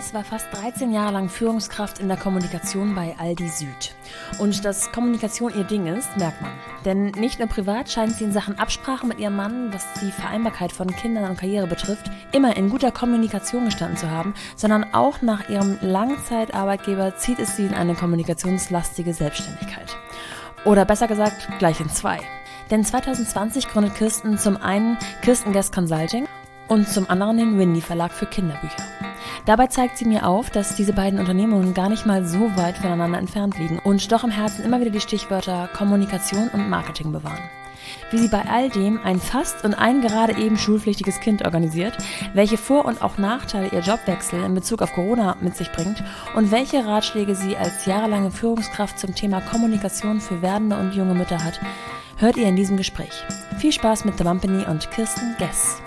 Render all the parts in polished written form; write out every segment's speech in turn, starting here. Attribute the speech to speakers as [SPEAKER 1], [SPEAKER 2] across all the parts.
[SPEAKER 1] Guess war fast 13 Jahre lang Führungskraft in der Kommunikation bei Aldi Süd. Und dass Kommunikation ihr Ding ist, merkt man. Denn nicht nur privat scheint sie in Sachen Absprache mit ihrem Mann, was die Vereinbarkeit von Kindern und Karriere betrifft, immer in guter Kommunikation gestanden zu haben, sondern auch nach ihrem Langzeitarbeitgeber zieht es sie in eine kommunikationslastige Selbstständigkeit. Oder besser gesagt, gleich in zwei. Denn 2020 gründet Kirsten zum einen Kirsten Guess Consulting und zum anderen den Windy Verlag für Kinderbücher. Dabei zeigt sie mir auf, dass diese beiden Unternehmungen gar nicht mal so weit voneinander entfernt liegen und doch im Herzen immer wieder die Stichwörter Kommunikation und Marketing bewahren. Wie sie bei all dem ein fast und ein gerade eben schulpflichtiges Kind organisiert, welche Vor- und auch Nachteile ihr Jobwechsel in Bezug auf Corona mit sich bringt und welche Ratschläge sie als jahrelange Führungskraft zum Thema Kommunikation für werdende und junge Mütter hat, hört ihr in diesem Gespräch. Viel Spaß mit The Mumpany und Kirsten Guess.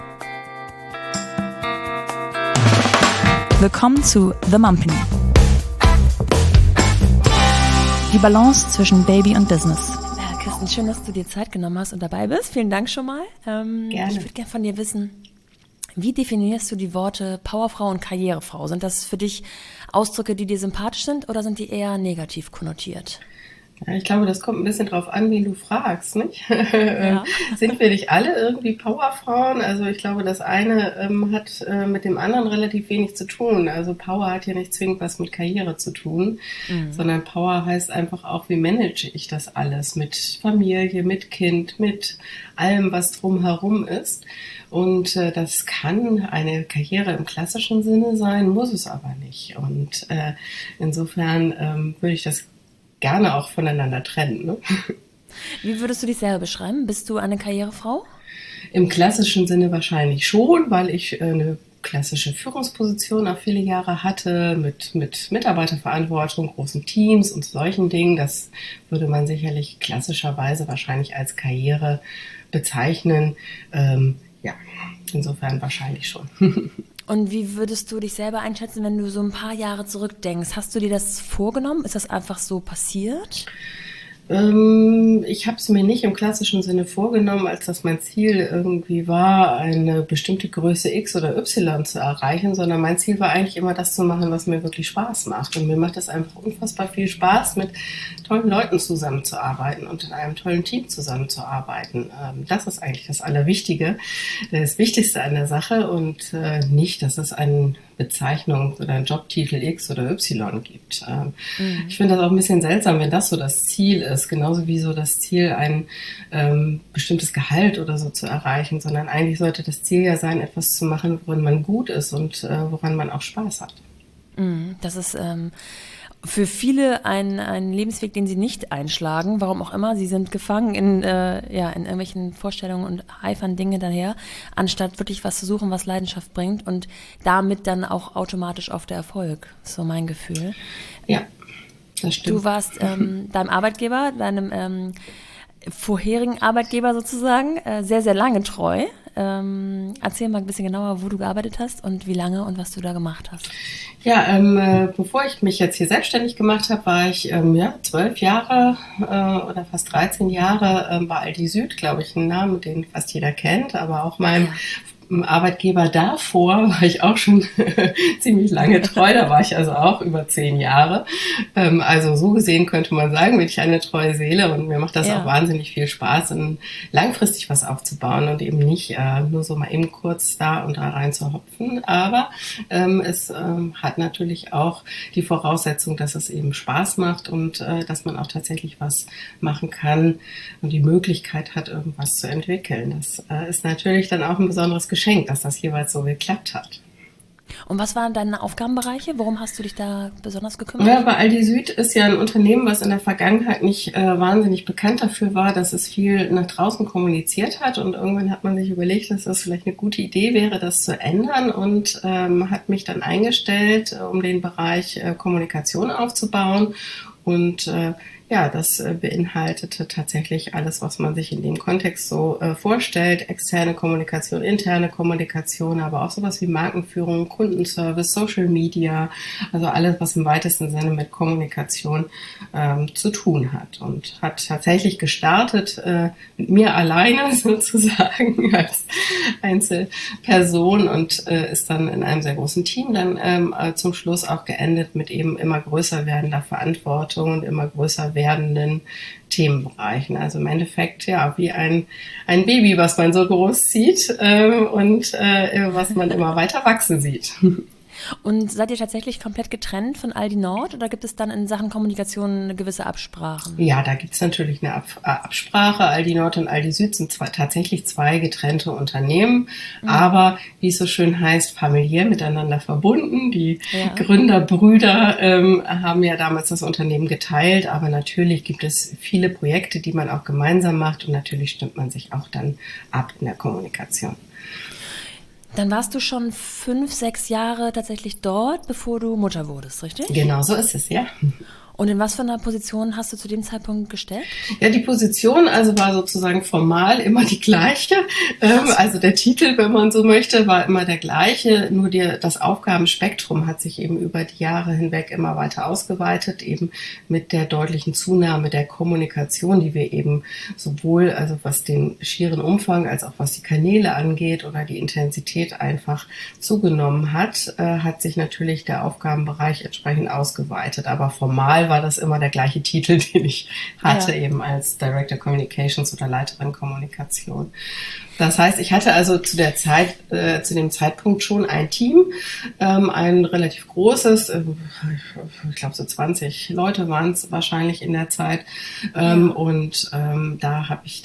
[SPEAKER 1] Willkommen zu The Mumpany. Die Balance zwischen Baby und Business. Ja, Kirsten, schön, dass du dir Zeit genommen hast und dabei bist. Vielen Dank schon mal.
[SPEAKER 2] Gerne.
[SPEAKER 1] Ich würde gerne von dir wissen, wie definierst du die Worte Powerfrau und Karrierefrau? Sind das für dich Ausdrücke, die dir sympathisch sind oder sind die eher negativ konnotiert?
[SPEAKER 2] Ja, ich glaube, das kommt ein bisschen drauf an, wen du fragst, nicht?
[SPEAKER 1] Ja.
[SPEAKER 2] Sind wir nicht alle irgendwie Powerfrauen? Also ich glaube, das eine hat mit dem anderen relativ wenig zu tun. Also Power hat ja nicht zwingend was mit Karriere zu tun, sondern Power heißt einfach auch, wie manage ich das alles mit Familie, mit Kind, mit allem, was drumherum ist. Und das kann eine Karriere im klassischen Sinne sein, muss es aber nicht. Und insofern würde ich das gerne auch voneinander trennen. Ne?
[SPEAKER 1] Wie würdest du dich selber beschreiben? Bist du eine Karrierefrau?
[SPEAKER 2] Im klassischen Sinne wahrscheinlich schon, weil ich eine klassische Führungsposition auch viele Jahre hatte, mit Mitarbeiterverantwortung, großen Teams und solchen Dingen. Das würde man sicherlich klassischerweise wahrscheinlich als Karriere bezeichnen. Ja, insofern wahrscheinlich schon.
[SPEAKER 1] Und wie würdest du dich selber einschätzen, wenn du so ein paar Jahre zurückdenkst? Hast du dir das vorgenommen? Ist das einfach so passiert?
[SPEAKER 2] Ich habe es mir nicht im klassischen Sinne vorgenommen, als dass mein Ziel irgendwie war, eine bestimmte Größe X oder Y zu erreichen, sondern mein Ziel war eigentlich immer das zu machen, was mir wirklich Spaß macht. Und mir macht es einfach unfassbar viel Spaß, mit tollen Leuten zusammenzuarbeiten und in einem tollen Team zusammenzuarbeiten. Das ist eigentlich das Allerwichtige, das Wichtigste an der Sache und nicht, dass es eine Bezeichnung oder einen Jobtitel X oder Y gibt. Ich finde das auch ein bisschen seltsam, wenn das so das Ziel ist, genauso wie so das Ziel, ein bestimmtes Gehalt oder so zu erreichen, sondern eigentlich sollte das Ziel ja sein, etwas zu machen, worin man gut ist und woran man auch Spaß hat.
[SPEAKER 1] Das ist für viele ein Lebensweg, den sie nicht einschlagen, warum auch immer. Sie sind gefangen in irgendwelchen Vorstellungen und eifern Dinge daher, anstatt wirklich was zu suchen, was Leidenschaft bringt und damit dann auch automatisch auf der Erfolg. So mein Gefühl.
[SPEAKER 2] Ja, das stimmt.
[SPEAKER 1] Du warst deinem Arbeitgeber, deinem vorherigen Arbeitgeber sozusagen, sehr, sehr lange treu. Erzähl mal ein bisschen genauer, wo du gearbeitet hast und wie lange und was du da gemacht hast.
[SPEAKER 2] Ja, bevor ich mich jetzt hier selbstständig gemacht habe, war ich 12 Jahre oder fast 13 Jahre bei Aldi Süd, glaube ich, ein Name, den fast jeder kennt, aber auch meinem Arbeitgeber davor war ich auch schon ziemlich lange treu, da war ich also auch über 10 Jahre. Also so gesehen könnte man sagen, bin ich eine treue Seele und mir macht das auch wahnsinnig viel Spaß, langfristig was aufzubauen und eben nicht nur so mal eben kurz da und da rein zu hopfen. Aber es hat natürlich auch die Voraussetzung, dass es eben Spaß macht und dass man auch tatsächlich was machen kann und die Möglichkeit hat, irgendwas zu entwickeln. Das ist natürlich dann auch ein besonderes Geschenk, dass das jeweils so geklappt hat.
[SPEAKER 1] Und was waren deine Aufgabenbereiche? Worum hast du dich da besonders gekümmert?
[SPEAKER 2] Ja, bei Aldi Süd ist ja ein Unternehmen, was in der Vergangenheit nicht wahnsinnig bekannt dafür war, dass es viel nach draußen kommuniziert hat. Und irgendwann hat man sich überlegt, dass das vielleicht eine gute Idee wäre, das zu ändern und hat mich dann eingestellt, um den Bereich Kommunikation aufzubauen. Und ja, das beinhaltete tatsächlich alles, was man sich in dem Kontext so vorstellt. Externe Kommunikation, interne Kommunikation, aber auch sowas wie Markenführung, Kundenservice, Social Media, also alles, was im weitesten Sinne mit Kommunikation zu tun hat. Und hat tatsächlich gestartet mit mir alleine sozusagen als Einzelperson und ist dann in einem sehr großen Team dann zum Schluss auch geendet mit eben immer größer werdender Verantwortung und immer größer werdenden Themenbereichen. Also im Endeffekt ja wie ein Baby, was man so groß sieht und was man immer weiter wachsen sieht.
[SPEAKER 1] Und seid ihr tatsächlich komplett getrennt von Aldi Nord oder gibt es dann in Sachen Kommunikation gewisse Absprachen?
[SPEAKER 2] Ja, da gibt es natürlich eine Absprache. Aldi Nord und Aldi Süd sind tatsächlich zwei getrennte Unternehmen, aber wie es so schön heißt, familiär miteinander verbunden. Die Gründerbrüder haben ja damals das Unternehmen geteilt, aber natürlich gibt es viele Projekte, die man auch gemeinsam macht und natürlich stimmt man sich auch dann ab in der Kommunikation.
[SPEAKER 1] Dann warst du schon 5, 6 Jahre tatsächlich dort, bevor du Mutter wurdest, richtig?
[SPEAKER 2] Genau so ist es, ja.
[SPEAKER 1] Und in was für einer Position hast du zu dem Zeitpunkt gesteckt?
[SPEAKER 2] Ja, die Position also war sozusagen formal immer die gleiche. Also der Titel, wenn man so möchte, war immer der gleiche. Nur das Aufgabenspektrum hat sich eben über die Jahre hinweg immer weiter ausgeweitet, eben mit der deutlichen Zunahme der Kommunikation, die wir eben sowohl, also was den schieren Umfang als auch was die Kanäle angeht oder die Intensität einfach zugenommen hat, hat sich natürlich der Aufgabenbereich entsprechend ausgeweitet. Aber formal war das immer der gleiche Titel, den ich hatte, eben als Director Communications oder Leiterin Kommunikation. Das heißt, ich hatte also zu dem Zeitpunkt schon ein Team, ein relativ großes, ich glaube so 20 Leute waren es wahrscheinlich in der Zeit. Und da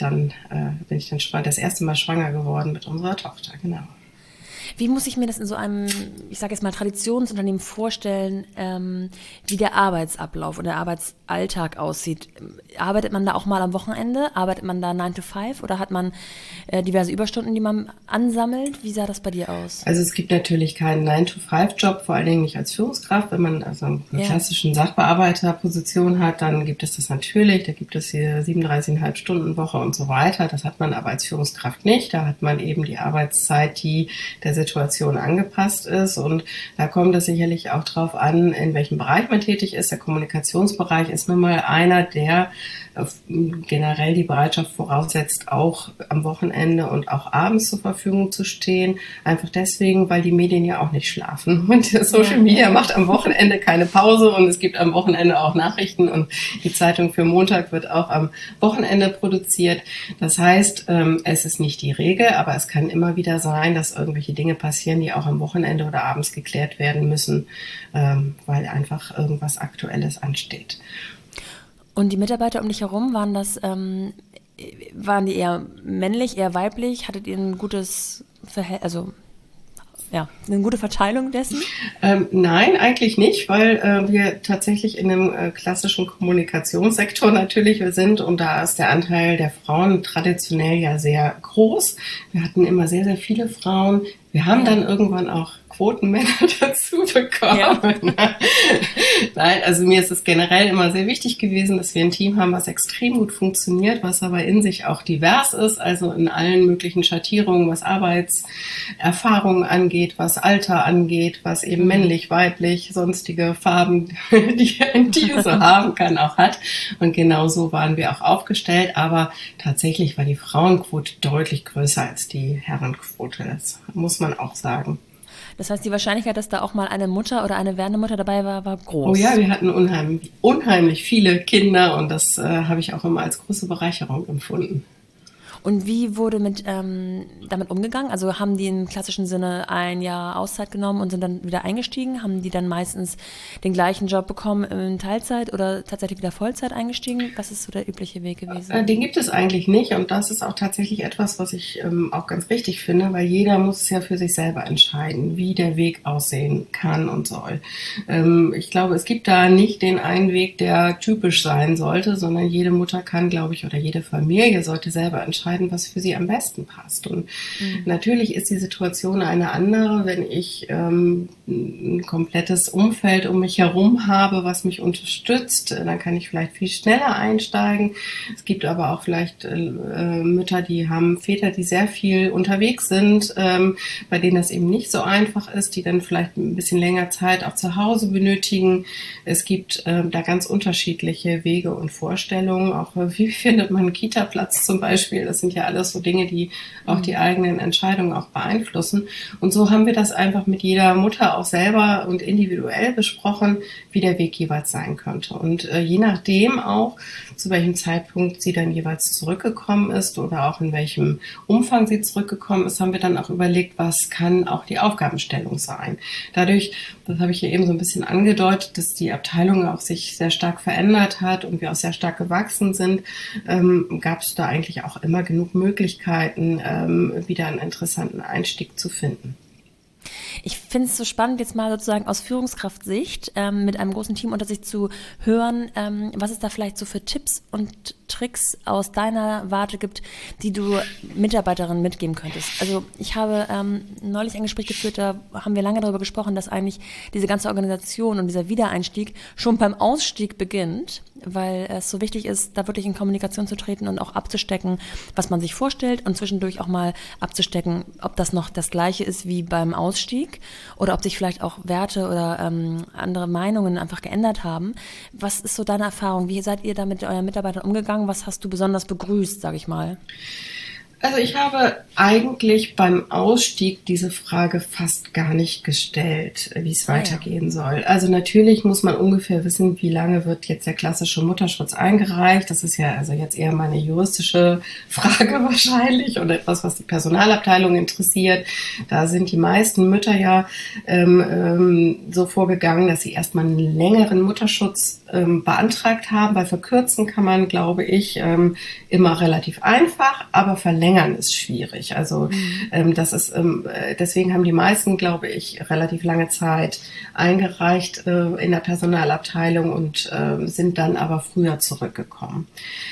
[SPEAKER 2] bin ich dann das erste Mal schwanger geworden mit unserer Tochter, genau.
[SPEAKER 1] Wie muss ich mir das in so einem, ich sage jetzt mal, Traditionsunternehmen vorstellen, wie der Arbeitsablauf und der Arbeitsalltag aussieht? Arbeitet man da auch mal am Wochenende? Arbeitet man da 9 to 5 oder hat man diverse Überstunden, die man ansammelt? Wie sah das bei dir aus?
[SPEAKER 2] Also es gibt natürlich keinen 9-to-5-Job, vor allen Dingen nicht als Führungskraft. Wenn man also eine klassischen Sachbearbeiterposition hat, dann gibt es das natürlich. Da gibt es hier 37,5 Stunden Woche und so weiter. Das hat man aber als Führungskraft nicht. Da hat man eben die Arbeitszeit, die der Situation angepasst ist. Und da kommt es sicherlich auch drauf an, in welchem Bereich man tätig ist. Der Kommunikationsbereich ist nun mal einer, der generell die Bereitschaft voraussetzt, auch am Wochenende und auch abends zur Verfügung zu stehen. Einfach deswegen, weil die Medien ja auch nicht schlafen. Und Social Media macht am Wochenende keine Pause und es gibt am Wochenende auch Nachrichten und die Zeitung für Montag wird auch am Wochenende produziert. Das heißt, es ist nicht die Regel, aber es kann immer wieder sein, dass irgendwelche Dinge passieren, die auch am Wochenende oder abends geklärt werden müssen, weil einfach irgendwas Aktuelles ansteht.
[SPEAKER 1] Und die Mitarbeiter um dich herum, waren die eher männlich, eher weiblich? Hattet ihr ein gutes Verhältnis, eine gute Verteilung dessen?
[SPEAKER 2] Nein, eigentlich nicht, weil wir tatsächlich in einem klassischen Kommunikationssektor natürlich sind und da ist der Anteil der Frauen traditionell ja sehr groß. Wir hatten immer sehr, sehr viele Frauen. Wir haben dann irgendwann auch Quotenmänner dazu bekommen. Ja. Nein, also mir ist es generell immer sehr wichtig gewesen, dass wir ein Team haben, was extrem gut funktioniert, was aber in sich auch divers ist, also in allen möglichen Schattierungen, was Arbeitserfahrungen angeht, was Alter angeht, was eben männlich, weiblich, sonstige Farben, die ein Tier so haben kann, auch hat. Und genau so waren wir auch aufgestellt, aber tatsächlich war die Frauenquote deutlich größer als die Herrenquote, das muss man auch sagen.
[SPEAKER 1] Das heißt, die Wahrscheinlichkeit, dass da auch mal eine Mutter oder eine werdende Mutter dabei war, war groß.
[SPEAKER 2] Oh ja, wir hatten unheimlich viele Kinder und das habe ich auch immer als große Bereicherung empfunden.
[SPEAKER 1] Und wie wurde damit umgegangen? Also haben die im klassischen Sinne ein Jahr Auszeit genommen und sind dann wieder eingestiegen? Haben die dann meistens den gleichen Job bekommen in Teilzeit oder tatsächlich wieder Vollzeit eingestiegen? Was ist so der übliche Weg gewesen?
[SPEAKER 2] Den gibt es eigentlich nicht und das ist auch tatsächlich etwas, was ich auch ganz wichtig finde, weil jeder muss es ja für sich selber entscheiden, wie der Weg aussehen kann und soll. Ich glaube, es gibt da nicht den einen Weg, der typisch sein sollte, sondern jede Mutter kann, glaube ich, oder jede Familie sollte selber entscheiden, entscheiden, was für sie am besten passt. Und natürlich ist die Situation eine andere, wenn ich ein komplettes Umfeld um mich herum habe, was mich unterstützt. Dann kann ich vielleicht viel schneller einsteigen. Es gibt aber auch vielleicht Mütter, die haben Väter, die sehr viel unterwegs sind, bei denen das eben nicht so einfach ist, die dann vielleicht ein bisschen länger Zeit auch zu Hause benötigen. Es gibt da ganz unterschiedliche Wege und Vorstellungen. Auch wie findet man einen Kita-Platz zum Beispiel? Das sind ja alles so Dinge, die auch die eigenen Entscheidungen auch beeinflussen. Und so haben wir das einfach mit jeder Mutter auch selber und individuell besprochen, wie der Weg jeweils sein könnte. Und je nachdem auch, zu welchem Zeitpunkt sie dann jeweils zurückgekommen ist oder auch in welchem Umfang sie zurückgekommen ist, haben wir dann auch überlegt, was kann auch die Aufgabenstellung sein. Dadurch, das habe ich ja eben so ein bisschen angedeutet, dass die Abteilung auch sich sehr stark verändert hat und wir auch sehr stark gewachsen sind, gab es da eigentlich auch immer genug Möglichkeiten, wieder einen interessanten Einstieg zu finden.
[SPEAKER 1] Ich finde es so spannend, jetzt mal sozusagen aus Führungskraftsicht mit einem großen Team unter sich zu hören, was es da vielleicht so für Tipps und Tricks aus deiner Warte gibt, die du Mitarbeiterinnen mitgeben könntest. Also ich habe neulich ein Gespräch geführt, da haben wir lange darüber gesprochen, dass eigentlich diese ganze Organisation und dieser Wiedereinstieg schon beim Ausstieg beginnt, weil es so wichtig ist, da wirklich in Kommunikation zu treten und auch abzustecken, was man sich vorstellt und zwischendurch auch mal abzustecken, ob das noch das Gleiche ist wie beim Ausstieg oder ob sich vielleicht auch Werte oder andere Meinungen einfach geändert haben. Was ist so deine Erfahrung? Wie seid ihr da mit euren Mitarbeitern umgegangen? Was hast du besonders begrüßt, sage ich mal?
[SPEAKER 2] Also ich habe eigentlich beim Ausstieg diese Frage fast gar nicht gestellt, wie es weitergehen soll. Also natürlich muss man ungefähr wissen, wie lange wird jetzt der klassische Mutterschutz eingereicht. Das ist ja also jetzt eher mal eine juristische Frage wahrscheinlich oder etwas, was die Personalabteilung interessiert. Da sind die meisten Mütter ja so vorgegangen, dass sie erstmal einen längeren Mutterschutz beantragt haben, weil verkürzen kann man, glaube ich, immer relativ einfach, aber verlängern ist schwierig. Also das ist deswegen haben die meisten, glaube ich, relativ lange Zeit eingereicht in der Personalabteilung und sind dann aber früher zurückgekommen.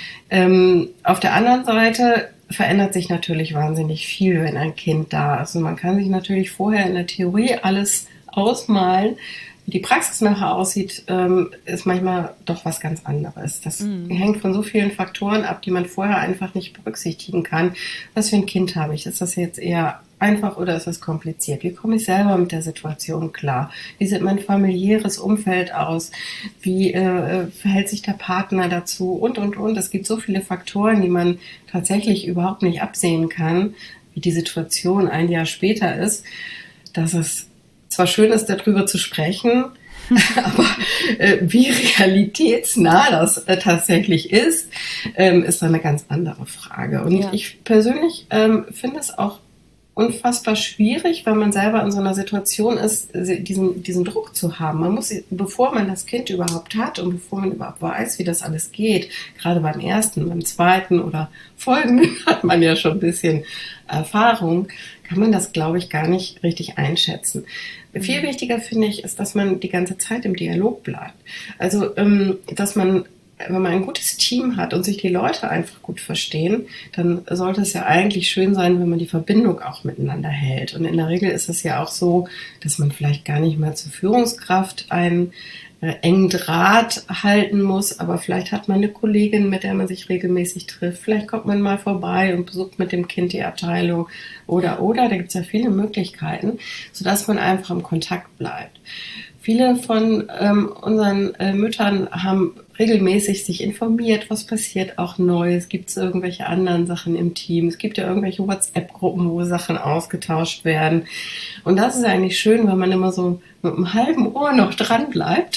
[SPEAKER 2] Auf der anderen Seite verändert sich natürlich wahnsinnig viel, wenn ein Kind da ist. Und man kann sich natürlich vorher in der Theorie alles ausmalen. Wie die Praxis nachher aussieht, ist manchmal doch was ganz anderes. Das hängt von so vielen Faktoren ab, die man vorher einfach nicht berücksichtigen kann. Was für ein Kind habe ich? Ist das jetzt eher einfach oder ist das kompliziert? Wie komme ich selber mit der Situation klar? Wie sieht mein familiäres Umfeld aus? Wie verhält sich der Partner dazu? Und. Es gibt so viele Faktoren, die man tatsächlich überhaupt nicht absehen kann, wie die Situation ein Jahr später ist, dass es zwar schön ist, darüber zu sprechen, aber wie realitätsnah das tatsächlich ist dann eine ganz andere Frage. Und ich persönlich finde es auch unfassbar schwierig, wenn man selber in so einer Situation ist, diesen Druck zu haben. Man muss, bevor man das Kind überhaupt hat und bevor man überhaupt weiß, wie das alles geht, gerade beim ersten, beim zweiten oder folgenden hat man ja schon ein bisschen Erfahrung, kann man das, glaube ich, gar nicht richtig einschätzen. Viel wichtiger, finde ich, ist, dass man die ganze Zeit im Dialog bleibt. Also, dass man, wenn man ein gutes Team hat und sich die Leute einfach gut verstehen, dann sollte es ja eigentlich schön sein, wenn man die Verbindung auch miteinander hält. Und in der Regel ist es ja auch so, dass man vielleicht gar nicht mehr zur Führungskraft einen engen Draht halten muss, aber vielleicht hat man eine Kollegin, mit der man sich regelmäßig trifft. Vielleicht kommt man mal vorbei und besucht mit dem Kind die Abteilung oder. Da gibt es ja viele Möglichkeiten, sodass man einfach im Kontakt bleibt. Viele von unseren Müttern haben regelmäßig sich informiert, was passiert auch Neues, gibt es irgendwelche anderen Sachen im Team, es gibt ja irgendwelche WhatsApp-Gruppen, wo Sachen ausgetauscht werden und das ist eigentlich schön, weil man immer so mit einem halben Ohr noch dran bleibt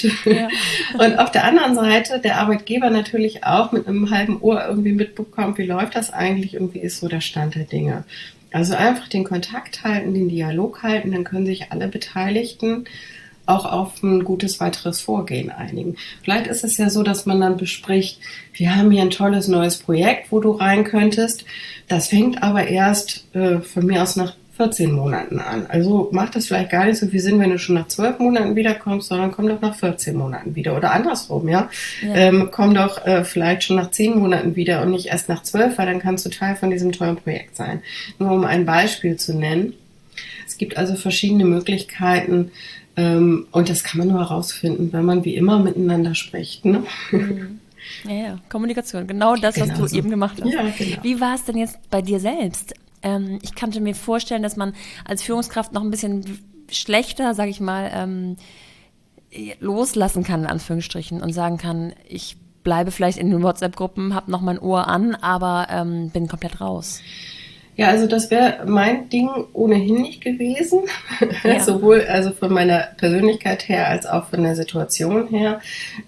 [SPEAKER 2] und auf der anderen Seite der Arbeitgeber natürlich auch mit einem halben Ohr irgendwie mitbekommt, wie läuft das eigentlich und wie ist so der Stand der Dinge. Also einfach den Kontakt halten, den Dialog halten, dann können sich alle Beteiligten auch auf ein gutes weiteres Vorgehen einigen. Vielleicht ist es ja so, dass man dann bespricht, wir haben hier ein tolles neues Projekt, wo du rein könntest. Das fängt aber erst von mir aus nach 14 Monaten an. Also macht das vielleicht gar nicht so viel Sinn, wenn du schon nach 12 Monaten wiederkommst, sondern komm doch nach 14 Monaten wieder. Oder andersrum, ja. Komm doch vielleicht schon nach 10 Monaten wieder und nicht erst nach 12, weil dann kannst du Teil von diesem tollen Projekt sein. Nur um ein Beispiel zu nennen. Es gibt also verschiedene Möglichkeiten, und das kann man nur herausfinden, wenn man wie immer miteinander spricht. Ne?
[SPEAKER 1] Ja, Kommunikation, genau das, was du eben gemacht hast.
[SPEAKER 2] Ja, genau.
[SPEAKER 1] Wie war es denn jetzt bei dir selbst? Ich kann mir vorstellen, dass man als Führungskraft noch ein bisschen schlechter, sage ich mal, loslassen kann, in Anführungsstrichen, und sagen kann, ich bleibe vielleicht in den WhatsApp-Gruppen, habe noch mein Ohr an, aber bin komplett raus.
[SPEAKER 2] Ja, also das wäre mein Ding ohnehin nicht gewesen, sowohl also von meiner Persönlichkeit her als auch von der Situation her.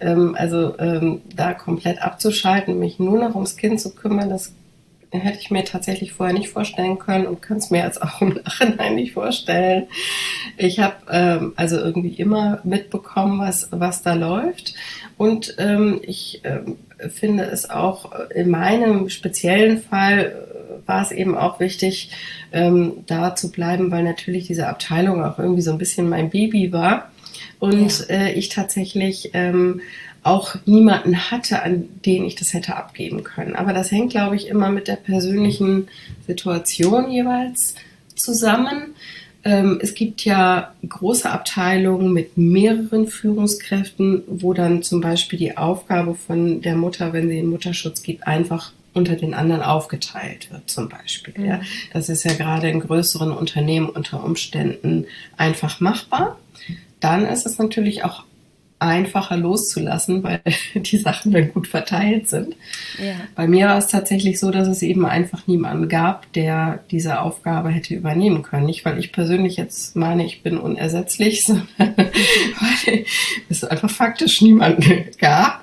[SPEAKER 2] Da komplett abzuschalten, mich nur noch ums Kind zu kümmern, das hätte ich mir tatsächlich vorher nicht vorstellen können und kann es mir jetzt auch im Nachhinein nicht vorstellen. Ich habe also irgendwie immer mitbekommen, was da läuft, und ich finde es auch in meinem speziellen Fall war es eben auch wichtig, da zu bleiben, weil natürlich diese Abteilung auch irgendwie so ein bisschen mein Baby war und ich tatsächlich auch niemanden hatte, an den ich das hätte abgeben können. Aber das hängt, glaube ich, immer mit der persönlichen Situation jeweils zusammen. Es gibt ja große Abteilungen mit mehreren Führungskräften, wo dann zum Beispiel die Aufgabe von der Mutter, wenn sie in Mutterschutz geht, einfach unter den anderen aufgeteilt wird zum Beispiel. Mhm. Ja. Das ist ja gerade in größeren Unternehmen unter Umständen einfach machbar. Dann ist es natürlich auch einfacher loszulassen, weil die Sachen dann gut verteilt sind. Ja. Bei mir war es tatsächlich so, dass es eben einfach niemanden gab, der diese Aufgabe hätte übernehmen können. Nicht, weil ich persönlich jetzt meine, ich bin unersetzlich, sondern weil es einfach faktisch niemanden gab.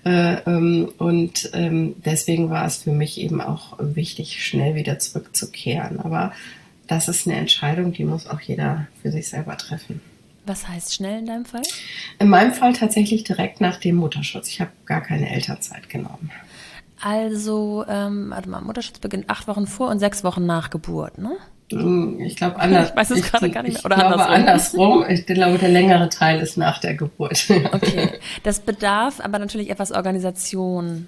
[SPEAKER 2] Deswegen war es für mich eben auch wichtig, schnell wieder zurückzukehren. Aber das ist eine Entscheidung, die muss auch jeder für sich selber treffen.
[SPEAKER 1] Was heißt schnell in deinem Fall?
[SPEAKER 2] In meinem Fall tatsächlich direkt nach dem Mutterschutz. Ich habe gar keine Elternzeit genommen.
[SPEAKER 1] Also, Mutterschutz beginnt 8 Wochen vor und 6 Wochen nach Geburt, ne?
[SPEAKER 2] Ich glaube anders.
[SPEAKER 1] Ich weiß es gerade gar nicht mehr. Oder
[SPEAKER 2] ich glaube andersrum. Ich glaube, der längere Teil ist nach der Geburt.
[SPEAKER 1] Okay. Das bedarf aber natürlich etwas Organisation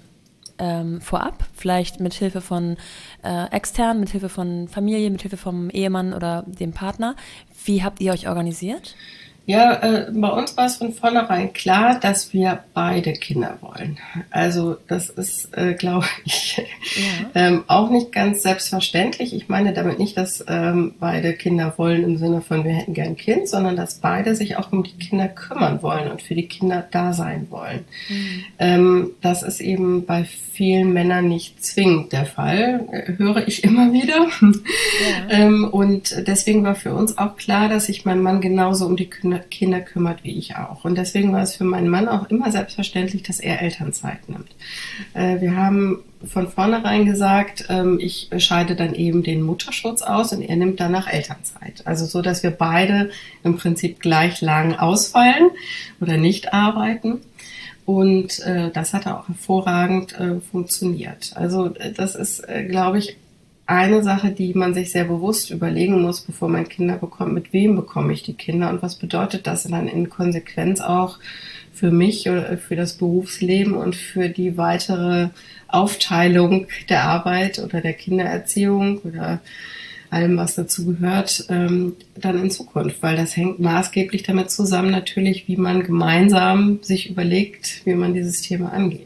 [SPEAKER 1] vorab. Vielleicht mit Hilfe von extern, mit Hilfe von Familie, mit Hilfe vom Ehemann oder dem Partner. Wie habt ihr euch organisiert?
[SPEAKER 2] Ja, bei uns war es von vornherein klar, dass wir beide Kinder wollen. Also das ist, glaube ich, auch nicht ganz selbstverständlich. Ich meine damit nicht, dass beide Kinder wollen im Sinne von, wir hätten gern ein Kind, sondern dass beide sich auch um die Kinder kümmern wollen und für die Kinder da sein wollen. Mhm. Das ist eben bei vielen Männern nicht zwingend der Fall, höre ich immer wieder. Ja. Und deswegen war für uns auch klar, dass sich mein Mann genauso um die Kinder kümmert wie ich auch. Und deswegen war es für meinen Mann auch immer selbstverständlich, dass er Elternzeit nimmt. Wir haben von vornherein gesagt, ich scheide dann eben den Mutterschutz aus und er nimmt danach Elternzeit. Also so, dass wir beide im Prinzip gleich lang ausfallen oder nicht arbeiten. Und das hat auch hervorragend funktioniert. Also das ist, glaube ich, eine Sache, die man sich sehr bewusst überlegen muss, bevor man Kinder bekommt. Mit wem bekomme ich die Kinder und was bedeutet das dann in Konsequenz auch für mich oder für das Berufsleben und für die weitere Aufteilung der Arbeit oder der Kindererziehung oder allem, was dazu gehört, dann in Zukunft, weil das hängt maßgeblich damit zusammen natürlich, wie man gemeinsam sich überlegt, wie man dieses Thema angeht.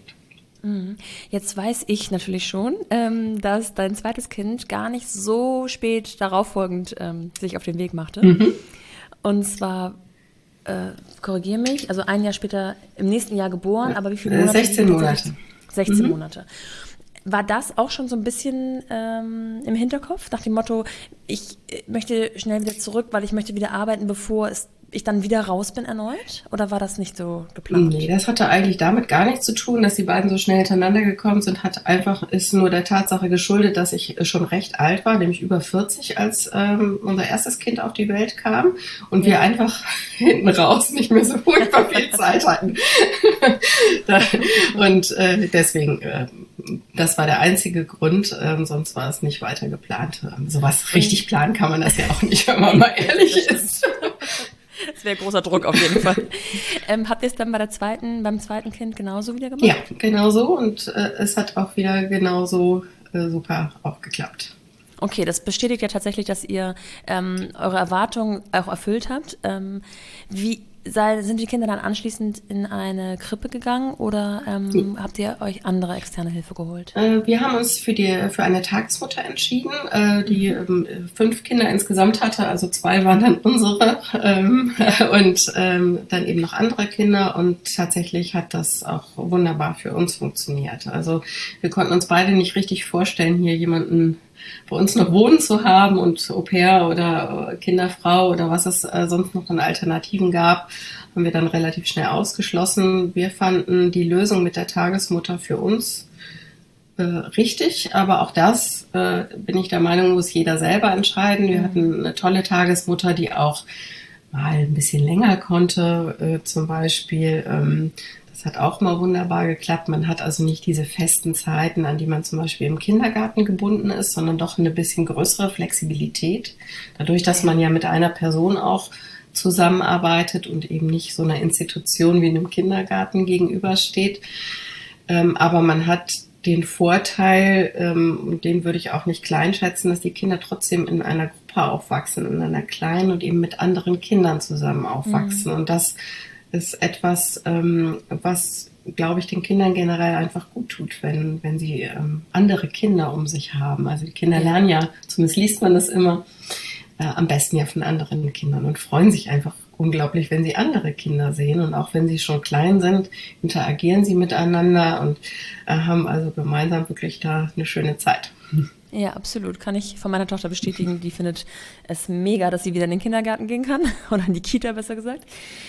[SPEAKER 1] Jetzt weiß ich natürlich schon, dass dein zweites Kind gar nicht so spät darauf folgend sich auf den Weg machte. Mhm. Und zwar, korrigiere mich, also ein Jahr später im nächsten Jahr geboren, aber wie viele Monate?
[SPEAKER 2] 16 Monate.
[SPEAKER 1] 16 Monate. War das auch schon so ein bisschen im Hinterkopf, nach dem Motto, ich möchte schnell wieder zurück, weil ich möchte wieder arbeiten, bevor ich dann wieder raus bin erneut? Oder war das nicht so geplant?
[SPEAKER 2] Nee, das hatte eigentlich damit gar nichts zu tun, dass die beiden so schnell hintereinander gekommen sind. Ist nur der Tatsache geschuldet, dass ich schon recht alt war, nämlich über 40, als unser erstes Kind auf die Welt kam. Und wir einfach hinten raus nicht mehr so furchtbar viel Zeit hatten. Und deswegen das war der einzige Grund, sonst war es nicht weiter geplant. Sowas richtig planen kann man das ja auch nicht, wenn man mal ehrlich ist.
[SPEAKER 1] Das wäre großer Druck auf jeden Fall. Habt ihr es dann beim zweiten Kind genauso wieder gemacht?
[SPEAKER 2] Ja, genau so. Und es hat auch wieder genauso super auch geklappt.
[SPEAKER 1] Okay, das bestätigt ja tatsächlich, dass ihr eure Erwartungen auch erfüllt habt. Sind die Kinder dann anschließend in eine Krippe gegangen oder habt ihr euch andere externe Hilfe geholt?
[SPEAKER 2] Wir haben uns für eine Tagesmutter entschieden, die 5 Kinder insgesamt hatte, also 2 waren dann unsere und dann eben noch andere Kinder, und tatsächlich hat das auch wunderbar für uns funktioniert. Also wir konnten uns beide nicht richtig vorstellen, hier jemanden bei uns noch wohnen zu haben und Au-pair oder Kinderfrau oder was es sonst noch an Alternativen gab, haben wir dann relativ schnell ausgeschlossen. Wir fanden die Lösung mit der Tagesmutter für uns richtig, aber auch das, bin ich der Meinung, muss jeder selber entscheiden. Wir hatten eine tolle Tagesmutter, die auch mal ein bisschen länger konnte, zum Beispiel. Das hat auch mal wunderbar geklappt. Man hat also nicht diese festen Zeiten, an die man zum Beispiel im Kindergarten gebunden ist, sondern doch eine bisschen größere Flexibilität. Dadurch, dass man ja mit einer Person auch zusammenarbeitet und eben nicht so einer Institution wie einem Kindergarten gegenübersteht. Aber man hat den Vorteil, und den würde ich auch nicht kleinschätzen, dass die Kinder trotzdem in einer Gruppe aufwachsen, in einer kleinen und eben mit anderen Kindern zusammen aufwachsen. Und das ist etwas, was, glaube ich, den Kindern generell einfach gut tut, wenn sie andere Kinder um sich haben. Also die Kinder lernen ja, zumindest liest man das immer, am besten ja von anderen Kindern und freuen sich einfach unglaublich, wenn sie andere Kinder sehen. Und auch wenn sie schon klein sind, interagieren sie miteinander und haben also gemeinsam wirklich da eine schöne Zeit.
[SPEAKER 1] Ja, absolut. Kann ich von meiner Tochter bestätigen. Die findet es mega, dass sie wieder in den Kindergarten gehen kann. Oder in die Kita, besser gesagt.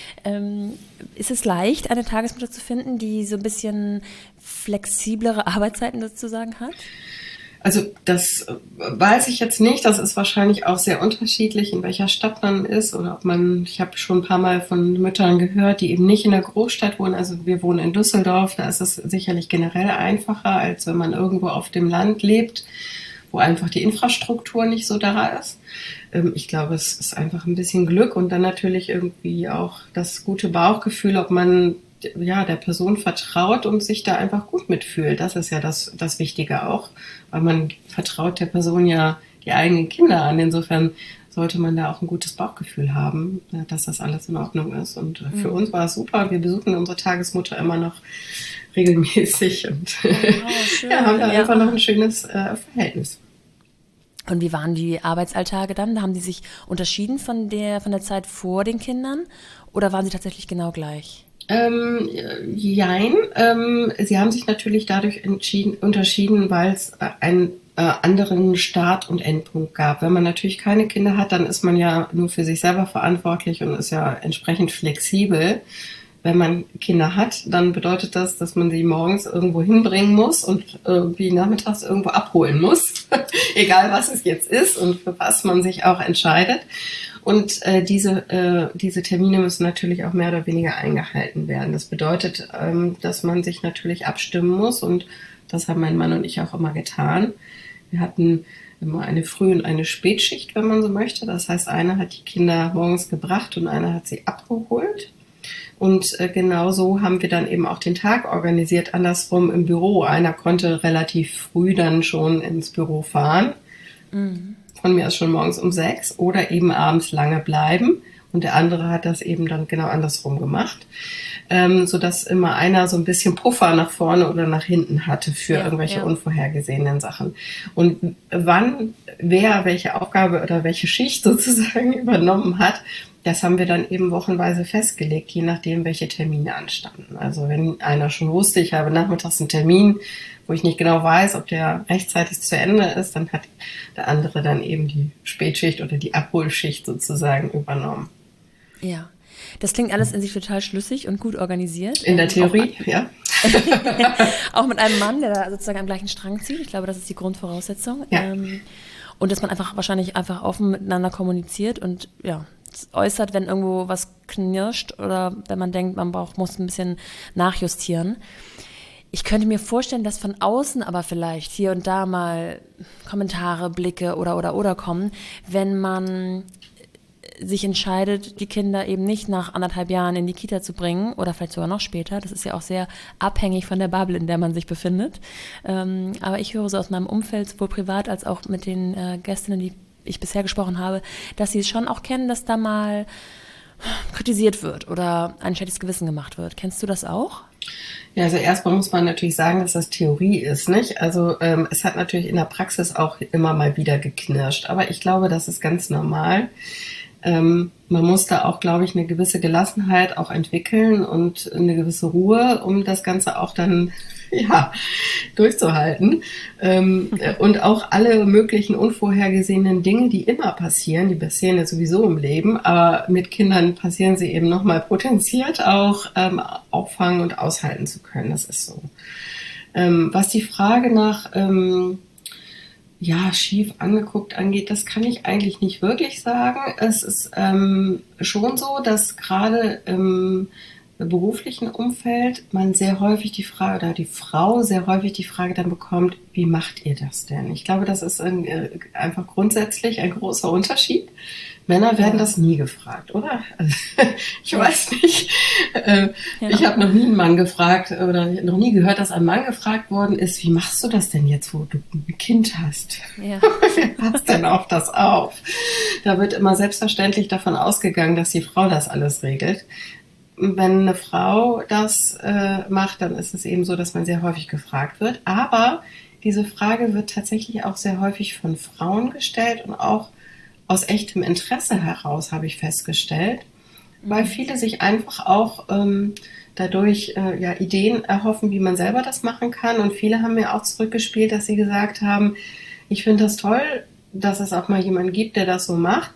[SPEAKER 1] Ist es leicht, eine Tagesmutter zu finden, die so ein bisschen flexiblere Arbeitszeiten sozusagen hat?
[SPEAKER 2] Also das weiß ich jetzt nicht. Das ist wahrscheinlich auch sehr unterschiedlich, in welcher Stadt man ist oder ob man, ich habe schon ein paar Mal von Müttern gehört, die eben nicht in der Großstadt wohnen. Also wir wohnen in Düsseldorf, da ist es sicherlich generell einfacher, als wenn man irgendwo auf dem Land lebt, wo einfach die Infrastruktur nicht so da ist. Ich glaube, es ist einfach ein bisschen Glück und dann natürlich irgendwie auch das gute Bauchgefühl, ob man der Person vertraut und sich da einfach gut mitfühlt. Das ist ja das Wichtige auch, weil man vertraut der Person ja die eigenen Kinder an. Insofern sollte man da auch ein gutes Bauchgefühl haben, dass das alles in Ordnung ist. Und für uns war es super. Wir besuchen unsere Tagesmutter immer noch regelmäßig und haben da einfach noch ein schönes Verhältnis.
[SPEAKER 1] Und wie waren die Arbeitsalltage dann? Da haben die sich unterschieden von der Zeit vor den Kindern oder waren sie tatsächlich genau gleich?
[SPEAKER 2] Jein. Sie haben sich natürlich dadurch unterschieden, weil es einen anderen Start- und Endpunkt gab. Wenn man natürlich keine Kinder hat, dann ist man ja nur für sich selber verantwortlich und ist ja entsprechend flexibel. Wenn man Kinder hat, dann bedeutet das, dass man sie morgens irgendwo hinbringen muss und irgendwie nachmittags irgendwo abholen muss. Egal, was es jetzt ist und für was man sich auch entscheidet. Und diese Termine müssen natürlich auch mehr oder weniger eingehalten werden. Das bedeutet, dass man sich natürlich abstimmen muss und das haben mein Mann und ich auch immer getan. Wir hatten immer eine Früh- und eine Spätschicht, wenn man so möchte. Das heißt, einer hat die Kinder morgens gebracht und einer hat sie abgeholt. Und genau so haben wir dann eben auch den Tag organisiert, andersrum im Büro. Einer konnte relativ früh dann schon ins Büro fahren. Von mir aus schon morgens um 6 oder eben abends lange bleiben. Und der andere hat das eben dann genau andersrum gemacht, sodass immer einer so ein bisschen Puffer nach vorne oder nach hinten hatte für irgendwelche unvorhergesehenen Sachen. Und wann wer welche Aufgabe oder welche Schicht sozusagen übernommen hat, das haben wir dann eben wochenweise festgelegt, je nachdem, welche Termine anstanden. Also wenn einer schon wusste, ich habe nachmittags einen Termin, wo ich nicht genau weiß, ob der rechtzeitig zu Ende ist, dann hat der andere dann eben die Spätschicht oder die Abholschicht sozusagen übernommen.
[SPEAKER 1] Ja, das klingt alles in sich total schlüssig und gut organisiert.
[SPEAKER 2] In der Theorie, ja.
[SPEAKER 1] Auch mit einem Mann, der da sozusagen am gleichen Strang zieht. Ich glaube, das ist die Grundvoraussetzung.
[SPEAKER 2] Ja.
[SPEAKER 1] Und dass man wahrscheinlich einfach offen miteinander kommuniziert und äußert, wenn irgendwo was knirscht oder wenn man denkt, muss ein bisschen nachjustieren. Ich könnte mir vorstellen, dass von außen aber vielleicht hier und da mal Kommentare, Blicke oder kommen, wenn man sich entscheidet, die Kinder eben nicht nach 1,5 Jahren in die Kita zu bringen oder vielleicht sogar noch später. Das ist ja auch sehr abhängig von der Bubble, in der man sich befindet. Aber ich höre so aus meinem Umfeld, sowohl privat als auch mit den Gästinnen, die ich bisher gesprochen habe, dass sie es schon auch kennen, dass da mal kritisiert wird oder ein schlechtes Gewissen gemacht wird. Kennst du das auch?
[SPEAKER 2] Ja, also erstmal muss man natürlich sagen, dass das Theorie ist, nicht? Also es hat natürlich in der Praxis auch immer mal wieder geknirscht, aber ich glaube, das ist ganz normal. Man muss da auch, glaube ich, eine gewisse Gelassenheit auch entwickeln und eine gewisse Ruhe, um das Ganze auch dann durchzuhalten. Und auch alle möglichen unvorhergesehenen Dinge, die immer passieren, die passieren ja sowieso im Leben, aber mit Kindern passieren sie eben nochmal potenziert auch, auffangen und aushalten zu können. Das ist so. Was die Frage nach schief angeguckt angeht, das kann ich eigentlich nicht wirklich sagen. Es ist schon so, dass gerade im beruflichen Umfeld man sehr häufig die Frage, oder die Frau sehr häufig die Frage dann bekommt, wie macht ihr das denn? Ich glaube, das ist einfach grundsätzlich ein großer Unterschied. Männer werden das nie gefragt, oder? Also, ich weiß nicht. Ich habe noch nie einen Mann gefragt oder noch nie gehört, dass ein Mann gefragt worden ist, wie machst du das denn jetzt, wo du ein Kind hast? Ja. Wie passt denn auf das auf? Da wird immer selbstverständlich davon ausgegangen, dass die Frau das alles regelt. Wenn eine Frau das macht, dann ist es eben so, dass man sehr häufig gefragt wird. Aber diese Frage wird tatsächlich auch sehr häufig von Frauen gestellt und auch aus echtem Interesse heraus, habe ich festgestellt, weil viele sich einfach auch dadurch Ideen erhoffen, wie man selber das machen kann. Und viele haben mir auch zurückgespielt, dass sie gesagt haben, ich finde das toll, dass es auch mal jemanden gibt, der das so macht,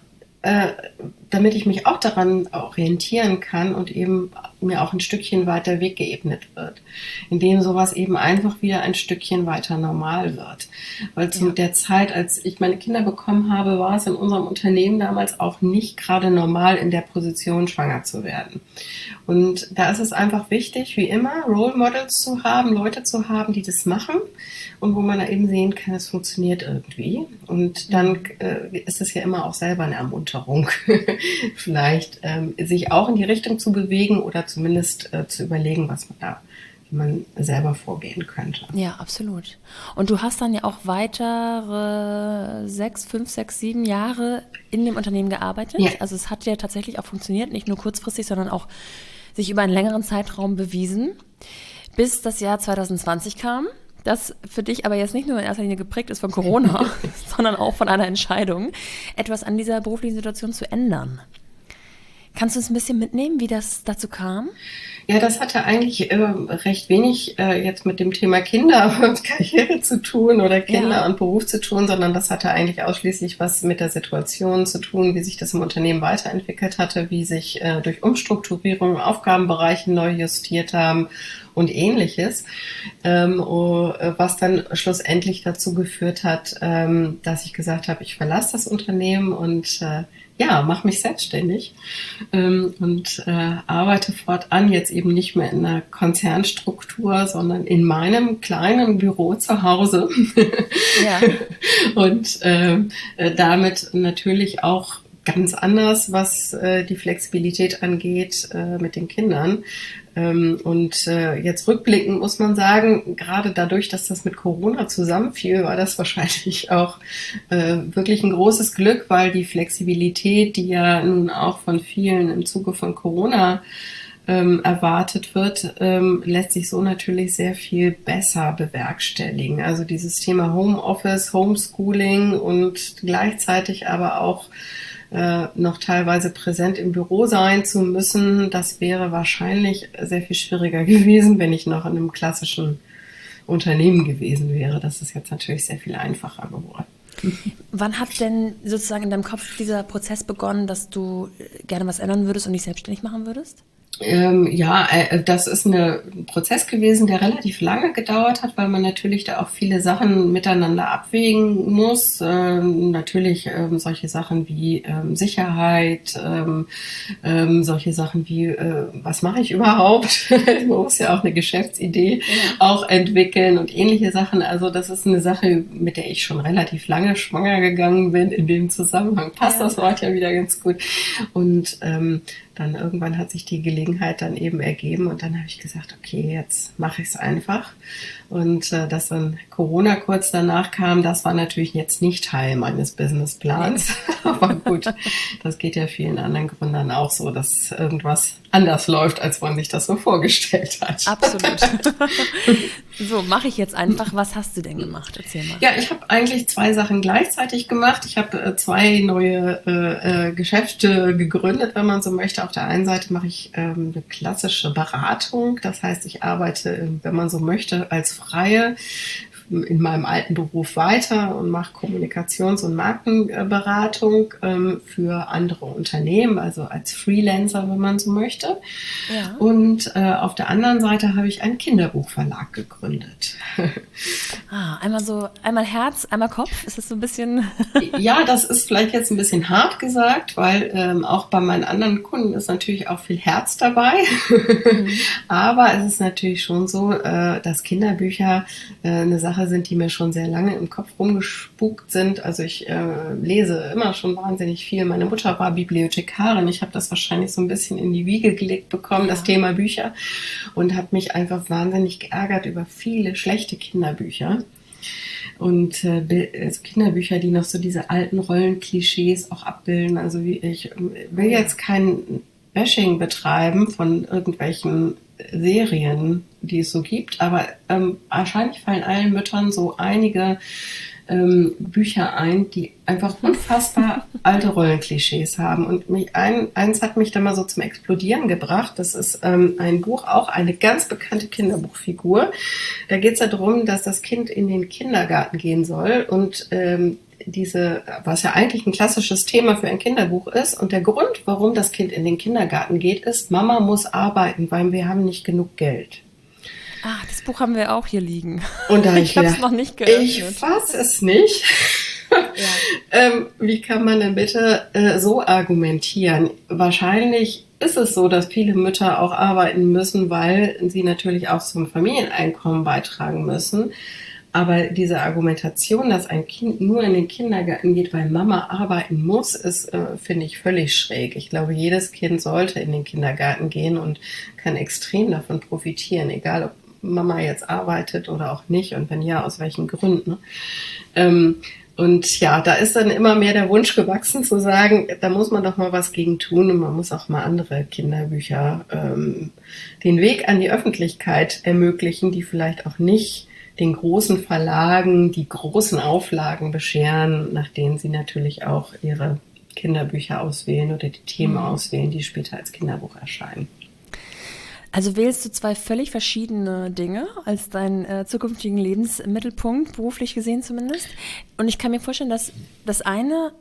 [SPEAKER 2] damit ich mich auch daran orientieren kann und eben mir auch ein Stückchen weiter Weg geebnet wird, indem sowas eben einfach wieder ein Stückchen weiter normal wird. Weil zu der Zeit, als ich meine Kinder bekommen habe, war es in unserem Unternehmen damals auch nicht gerade normal, in der Position schwanger zu werden. Und da ist es einfach wichtig, wie immer, Role Models zu haben, Leute zu haben, die das machen und wo man da eben sehen kann, es funktioniert irgendwie. Und dann ist es ja immer auch selber eine Ermunterung, vielleicht sich auch in die Richtung zu bewegen oder zumindest zu überlegen, wie man selber vorgehen könnte.
[SPEAKER 1] Ja, absolut. Und du hast dann ja auch weitere 5, 6, 7 Jahre in dem Unternehmen gearbeitet. Ja. Also es hat ja tatsächlich auch funktioniert, nicht nur kurzfristig, sondern auch sich über einen längeren Zeitraum bewiesen, bis das Jahr 2020 kam. Das für dich aber jetzt nicht nur in erster Linie geprägt ist von Corona, sondern auch von einer Entscheidung, etwas an dieser beruflichen Situation zu ändern. Kannst du uns ein bisschen mitnehmen, wie das dazu kam?
[SPEAKER 2] Ja, das hatte eigentlich recht wenig jetzt mit dem Thema Kinder und Karriere zu tun oder Kinder und Beruf zu tun, sondern das hatte eigentlich ausschließlich was mit der Situation zu tun, wie sich das im Unternehmen weiterentwickelt hatte, wie sich durch Umstrukturierung Aufgabenbereiche neu justiert haben und Ähnliches, was dann schlussendlich dazu geführt hat, dass ich gesagt habe, ich verlasse das Unternehmen und mache mich selbstständig und arbeite fortan jetzt eben nicht mehr in einer Konzernstruktur, sondern in meinem kleinen Büro zu Hause. Ja. Und damit natürlich auch ganz anders, was die Flexibilität angeht mit den Kindern. Und jetzt rückblickend muss man sagen, gerade dadurch, dass das mit Corona zusammenfiel, war das wahrscheinlich auch wirklich ein großes Glück, weil die Flexibilität, die ja nun auch von vielen im Zuge von Corona erwartet wird, lässt sich so natürlich sehr viel besser bewerkstelligen. Also dieses Thema Homeoffice, Homeschooling und gleichzeitig aber auch noch teilweise präsent im Büro sein zu müssen, das wäre wahrscheinlich sehr viel schwieriger gewesen, wenn ich noch in einem klassischen Unternehmen gewesen wäre. Das ist jetzt natürlich sehr viel einfacher geworden.
[SPEAKER 1] Wann hat denn sozusagen in deinem Kopf dieser Prozess begonnen, dass du gerne was ändern würdest und dich selbstständig machen würdest?
[SPEAKER 2] Das ist ein Prozess gewesen, der relativ lange gedauert hat, weil man natürlich da auch viele Sachen miteinander abwägen muss. Natürlich solche Sachen wie Sicherheit, solche Sachen wie, was mache ich überhaupt? Man muss ja auch eine Geschäftsidee auch entwickeln und ähnliche Sachen. Also das ist eine Sache, mit der ich schon relativ lange schwanger gegangen bin. In dem Zusammenhang passt das Wort ja wieder ganz gut. Und dann irgendwann hat sich die Gelegenheit dann eben ergeben und dann habe ich gesagt, okay, jetzt mache ich es einfach. Und dass dann Corona kurz danach kam, das war natürlich jetzt nicht Teil meines Businessplans. Aber gut, das geht ja vielen anderen Gründern auch so, dass irgendwas anders läuft, als man sich das so vorgestellt hat.
[SPEAKER 1] Absolut. So, mache ich jetzt einfach. Was hast du denn gemacht? Erzähl mal.
[SPEAKER 2] Ja, ich habe eigentlich 2 Sachen gleichzeitig gemacht. Ich habe 2 neue Geschäfte gegründet, wenn man so möchte. Auf der einen Seite mache ich eine klassische Beratung. Das heißt, ich arbeite, wenn man so möchte, als Freie in meinem alten Beruf weiter und mache Kommunikations- und Markenberatung für andere Unternehmen, also als Freelancer, wenn man so möchte. Ja. Und auf der anderen Seite habe ich einen Kinderbuchverlag gegründet.
[SPEAKER 1] Einmal Herz, einmal Kopf. Ist das so ein bisschen...
[SPEAKER 2] Ja, das ist vielleicht jetzt ein bisschen hart gesagt, weil auch bei meinen anderen Kunden ist natürlich auch viel Herz dabei. Aber es ist natürlich schon so, dass Kinderbücher eine Sache sind, die mir schon sehr lange im Kopf rumgespukt sind. Also ich lese immer schon wahnsinnig viel. Meine Mutter war Bibliothekarin. Ich habe das wahrscheinlich so ein bisschen in die Wiege gelegt bekommen, das Thema Bücher. Und habe mich einfach wahnsinnig geärgert über viele schlechte Kinderbücher. Und Kinderbücher, die noch so diese alten Rollenklischees auch abbilden. Also ich will jetzt kein Bashing betreiben von irgendwelchen Serien, die es so gibt, aber wahrscheinlich fallen allen Müttern so einige Bücher ein, die einfach unfassbar alte Rollenklischees haben. Und eins hat mich da mal so zum Explodieren gebracht. Das ist ein Buch, auch eine ganz bekannte Kinderbuchfigur. Da geht es ja darum, dass das Kind in den Kindergarten gehen soll und was ja eigentlich ein klassisches Thema für ein Kinderbuch ist. Und der Grund, warum das Kind in den Kindergarten geht, ist, Mama muss arbeiten, weil wir haben nicht genug Geld.
[SPEAKER 1] Das Buch haben wir auch hier liegen.
[SPEAKER 2] Und da
[SPEAKER 1] ich habe es noch nicht geöffnet.
[SPEAKER 2] Ich fasse es nicht. Wie kann man denn bitte so argumentieren? Wahrscheinlich ist es so, dass viele Mütter auch arbeiten müssen, weil sie natürlich auch zum Familieneinkommen beitragen müssen. Aber diese Argumentation, dass ein Kind nur in den Kindergarten geht, weil Mama arbeiten muss, ist, finde ich, völlig schräg. Ich glaube, jedes Kind sollte in den Kindergarten gehen und kann extrem davon profitieren, egal ob Mama jetzt arbeitet oder auch nicht und wenn ja, aus welchen Gründen. Und ja, da ist dann immer mehr der Wunsch gewachsen zu sagen, da muss man doch mal was gegen tun und man muss auch mal andere Kinderbücher den Weg an die Öffentlichkeit ermöglichen, die vielleicht auch nicht den großen Verlagen die großen Auflagen bescheren, nach denen sie natürlich auch ihre Kinderbücher auswählen oder die Themen auswählen, die später als Kinderbuch erscheinen.
[SPEAKER 1] Also wählst du 2 völlig verschiedene Dinge als deinen zukünftigen Lebensmittelpunkt, beruflich gesehen zumindest. Und ich kann mir vorstellen, dass das eine,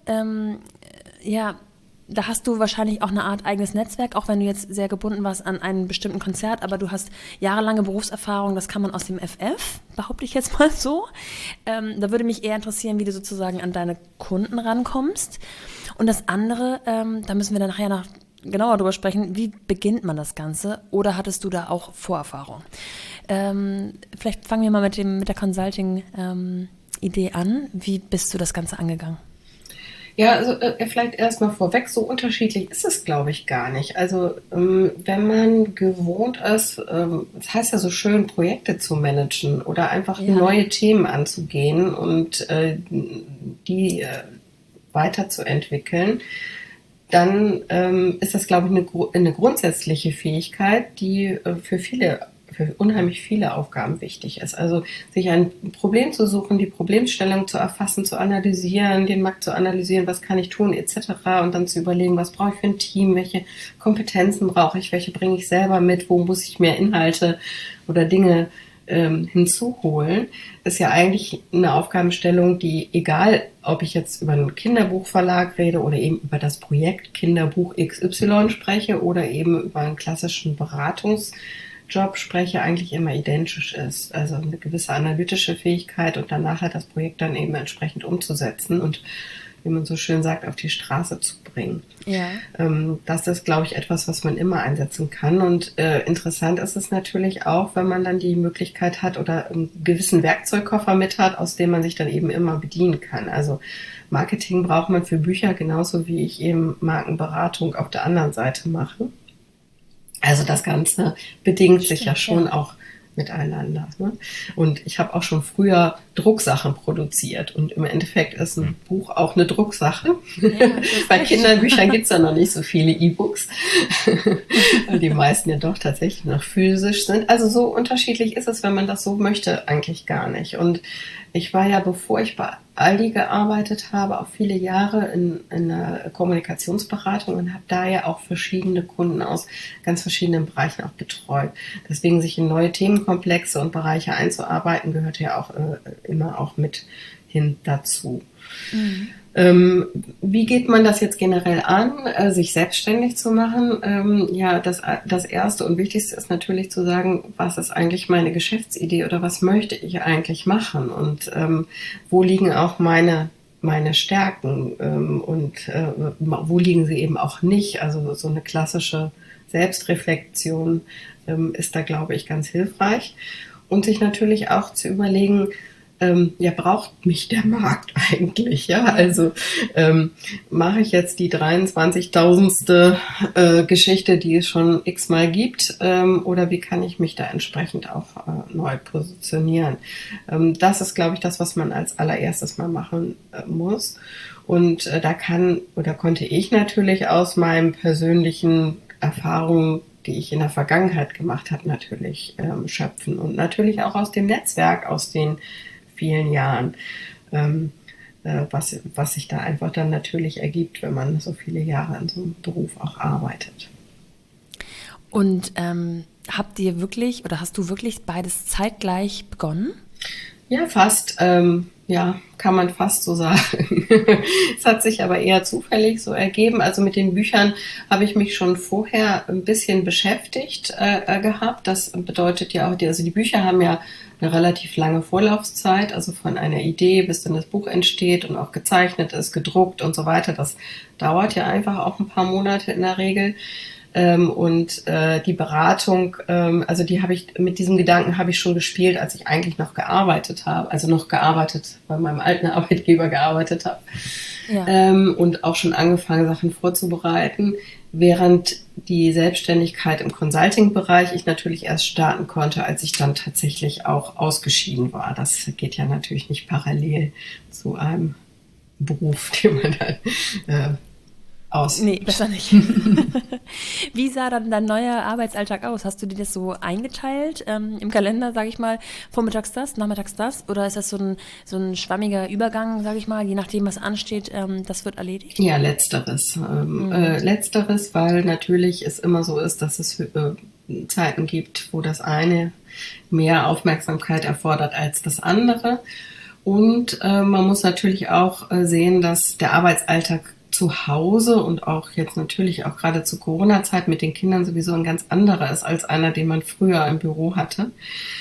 [SPEAKER 1] da hast du wahrscheinlich auch eine Art eigenes Netzwerk, auch wenn du jetzt sehr gebunden warst an einen bestimmten Konzert, aber du hast jahrelange Berufserfahrung, das kann man aus dem FF, behaupte ich jetzt mal so. Da würde mich eher interessieren, wie du sozusagen an deine Kunden rankommst. Und das andere, da müssen wir dann nachher noch genauer drüber sprechen, wie beginnt man das Ganze oder hattest du da auch Vorerfahrung? Vielleicht fangen wir mal mit der Consulting-Idee an. Wie bist du das Ganze angegangen?
[SPEAKER 2] Ja, also vielleicht erstmal vorweg, so unterschiedlich ist es, glaube ich, gar nicht. Also wenn man gewohnt ist, das heißt ja so schön, Projekte zu managen oder einfach neue Themen anzugehen und die weiterzuentwickeln, dann ist das, glaube ich, eine grundsätzliche Fähigkeit, die für unheimlich viele Aufgaben wichtig ist. Also sich ein Problem zu suchen, die Problemstellung zu erfassen, zu analysieren, den Markt zu analysieren, was kann ich tun etc. und dann zu überlegen, was brauche ich für ein Team, welche Kompetenzen brauche ich, welche bringe ich selber mit, wo muss ich mehr Inhalte oder Dinge hinzuholen, ist ja eigentlich eine Aufgabenstellung, die, egal ob ich jetzt über einen Kinderbuchverlag rede oder eben über das Projekt Kinderbuch XY spreche oder eben über einen klassischen Beratungsjob spreche, eigentlich immer identisch ist. Also eine gewisse analytische Fähigkeit und dann nachher das Projekt dann eben entsprechend umzusetzen und, wie man so schön sagt, auf die Straße zu bringen.
[SPEAKER 1] Ja.
[SPEAKER 2] Das ist, glaube ich, etwas, was man immer einsetzen kann. Und interessant ist es natürlich auch, wenn man dann die Möglichkeit hat oder einen gewissen Werkzeugkoffer mit hat, aus dem man sich dann eben immer bedienen kann. Also Marketing braucht man für Bücher genauso wie ich eben Markenberatung auf der anderen Seite mache. Also das Ganze bedingt sich ja schon auch miteinander. Ne? Und ich habe auch schon früher Drucksachen produziert und im Endeffekt ist ein Buch auch eine Drucksache. Ja, bei Kinderbüchern gibt es ja noch nicht so viele E-Books, weil die meisten ja doch tatsächlich noch physisch sind. Also so unterschiedlich ist es, wenn man das so möchte, eigentlich gar nicht. Und ich war ja, bevor ich bei Aldi gearbeitet habe, auch viele Jahre in einer Kommunikationsberatung und habe da ja auch verschiedene Kunden aus ganz verschiedenen Bereichen auch betreut. Deswegen sich in neue Themenkomplexe und Bereiche einzuarbeiten, gehört ja auch immer auch mit hin dazu. Mhm. Wie geht man das jetzt generell an, sich selbstständig zu machen? Ja, das Erste und Wichtigste ist natürlich zu sagen, was ist eigentlich meine Geschäftsidee oder was möchte ich eigentlich machen und wo liegen auch meine Stärken und wo liegen sie eben auch nicht. Also so eine klassische Selbstreflexion ist da, glaube ich, ganz hilfreich. Und sich natürlich auch zu überlegen, ja, braucht mich der Markt eigentlich? Ja, also mache ich jetzt die 23.000. Geschichte, die es schon x-mal gibt, oder wie kann ich mich da entsprechend auch neu positionieren? Das ist, glaube ich, das, was man als allererstes mal machen muss. Und da konnte ich natürlich aus meinen persönlichen Erfahrungen, die ich in der Vergangenheit gemacht habe, natürlich schöpfen und natürlich auch aus dem Netzwerk, aus den vielen Jahren, was sich da einfach dann natürlich ergibt, wenn man so viele Jahre in so einem Beruf auch arbeitet.
[SPEAKER 1] Und hast du wirklich beides zeitgleich begonnen?
[SPEAKER 2] Ja, fast. Ja, kann man fast so sagen. Es hat sich aber eher zufällig so ergeben. Also mit den Büchern habe ich mich schon vorher ein bisschen beschäftigt gehabt. Das bedeutet ja auch, die Bücher haben ja eine relativ lange Vorlaufzeit, also von einer Idee, bis dann das Buch entsteht und auch gezeichnet ist, gedruckt und so weiter. Das dauert ja einfach auch ein paar Monate in der Regel. Und die Beratung, also mit diesem Gedanken habe ich schon gespielt, als ich eigentlich noch gearbeitet habe, also noch gearbeitet, bei meinem alten Arbeitgeber gearbeitet habe. Ja. Und auch schon angefangen, Sachen vorzubereiten, während die Selbstständigkeit im Consulting-Bereich ich natürlich erst starten konnte, als ich dann tatsächlich auch ausgeschieden war. Das geht ja natürlich nicht parallel zu einem Beruf, den man dann aus.
[SPEAKER 1] Nee, besser nicht. Wie sah dann dein neuer Arbeitsalltag aus? Hast du dir das so eingeteilt im Kalender, sage ich mal, vormittags das, nachmittags das? Oder ist das so ein schwammiger Übergang, sage ich mal, je nachdem, was ansteht, das wird erledigt?
[SPEAKER 2] Ja, letzteres. Letzteres, weil natürlich es immer so ist, dass es Zeiten gibt, wo das eine mehr Aufmerksamkeit erfordert als das andere. Und man muss natürlich auch sehen, dass der Arbeitsalltag zu Hause und auch jetzt natürlich auch gerade zur Corona-Zeit mit den Kindern sowieso ein ganz anderer ist als einer, den man früher im Büro hatte,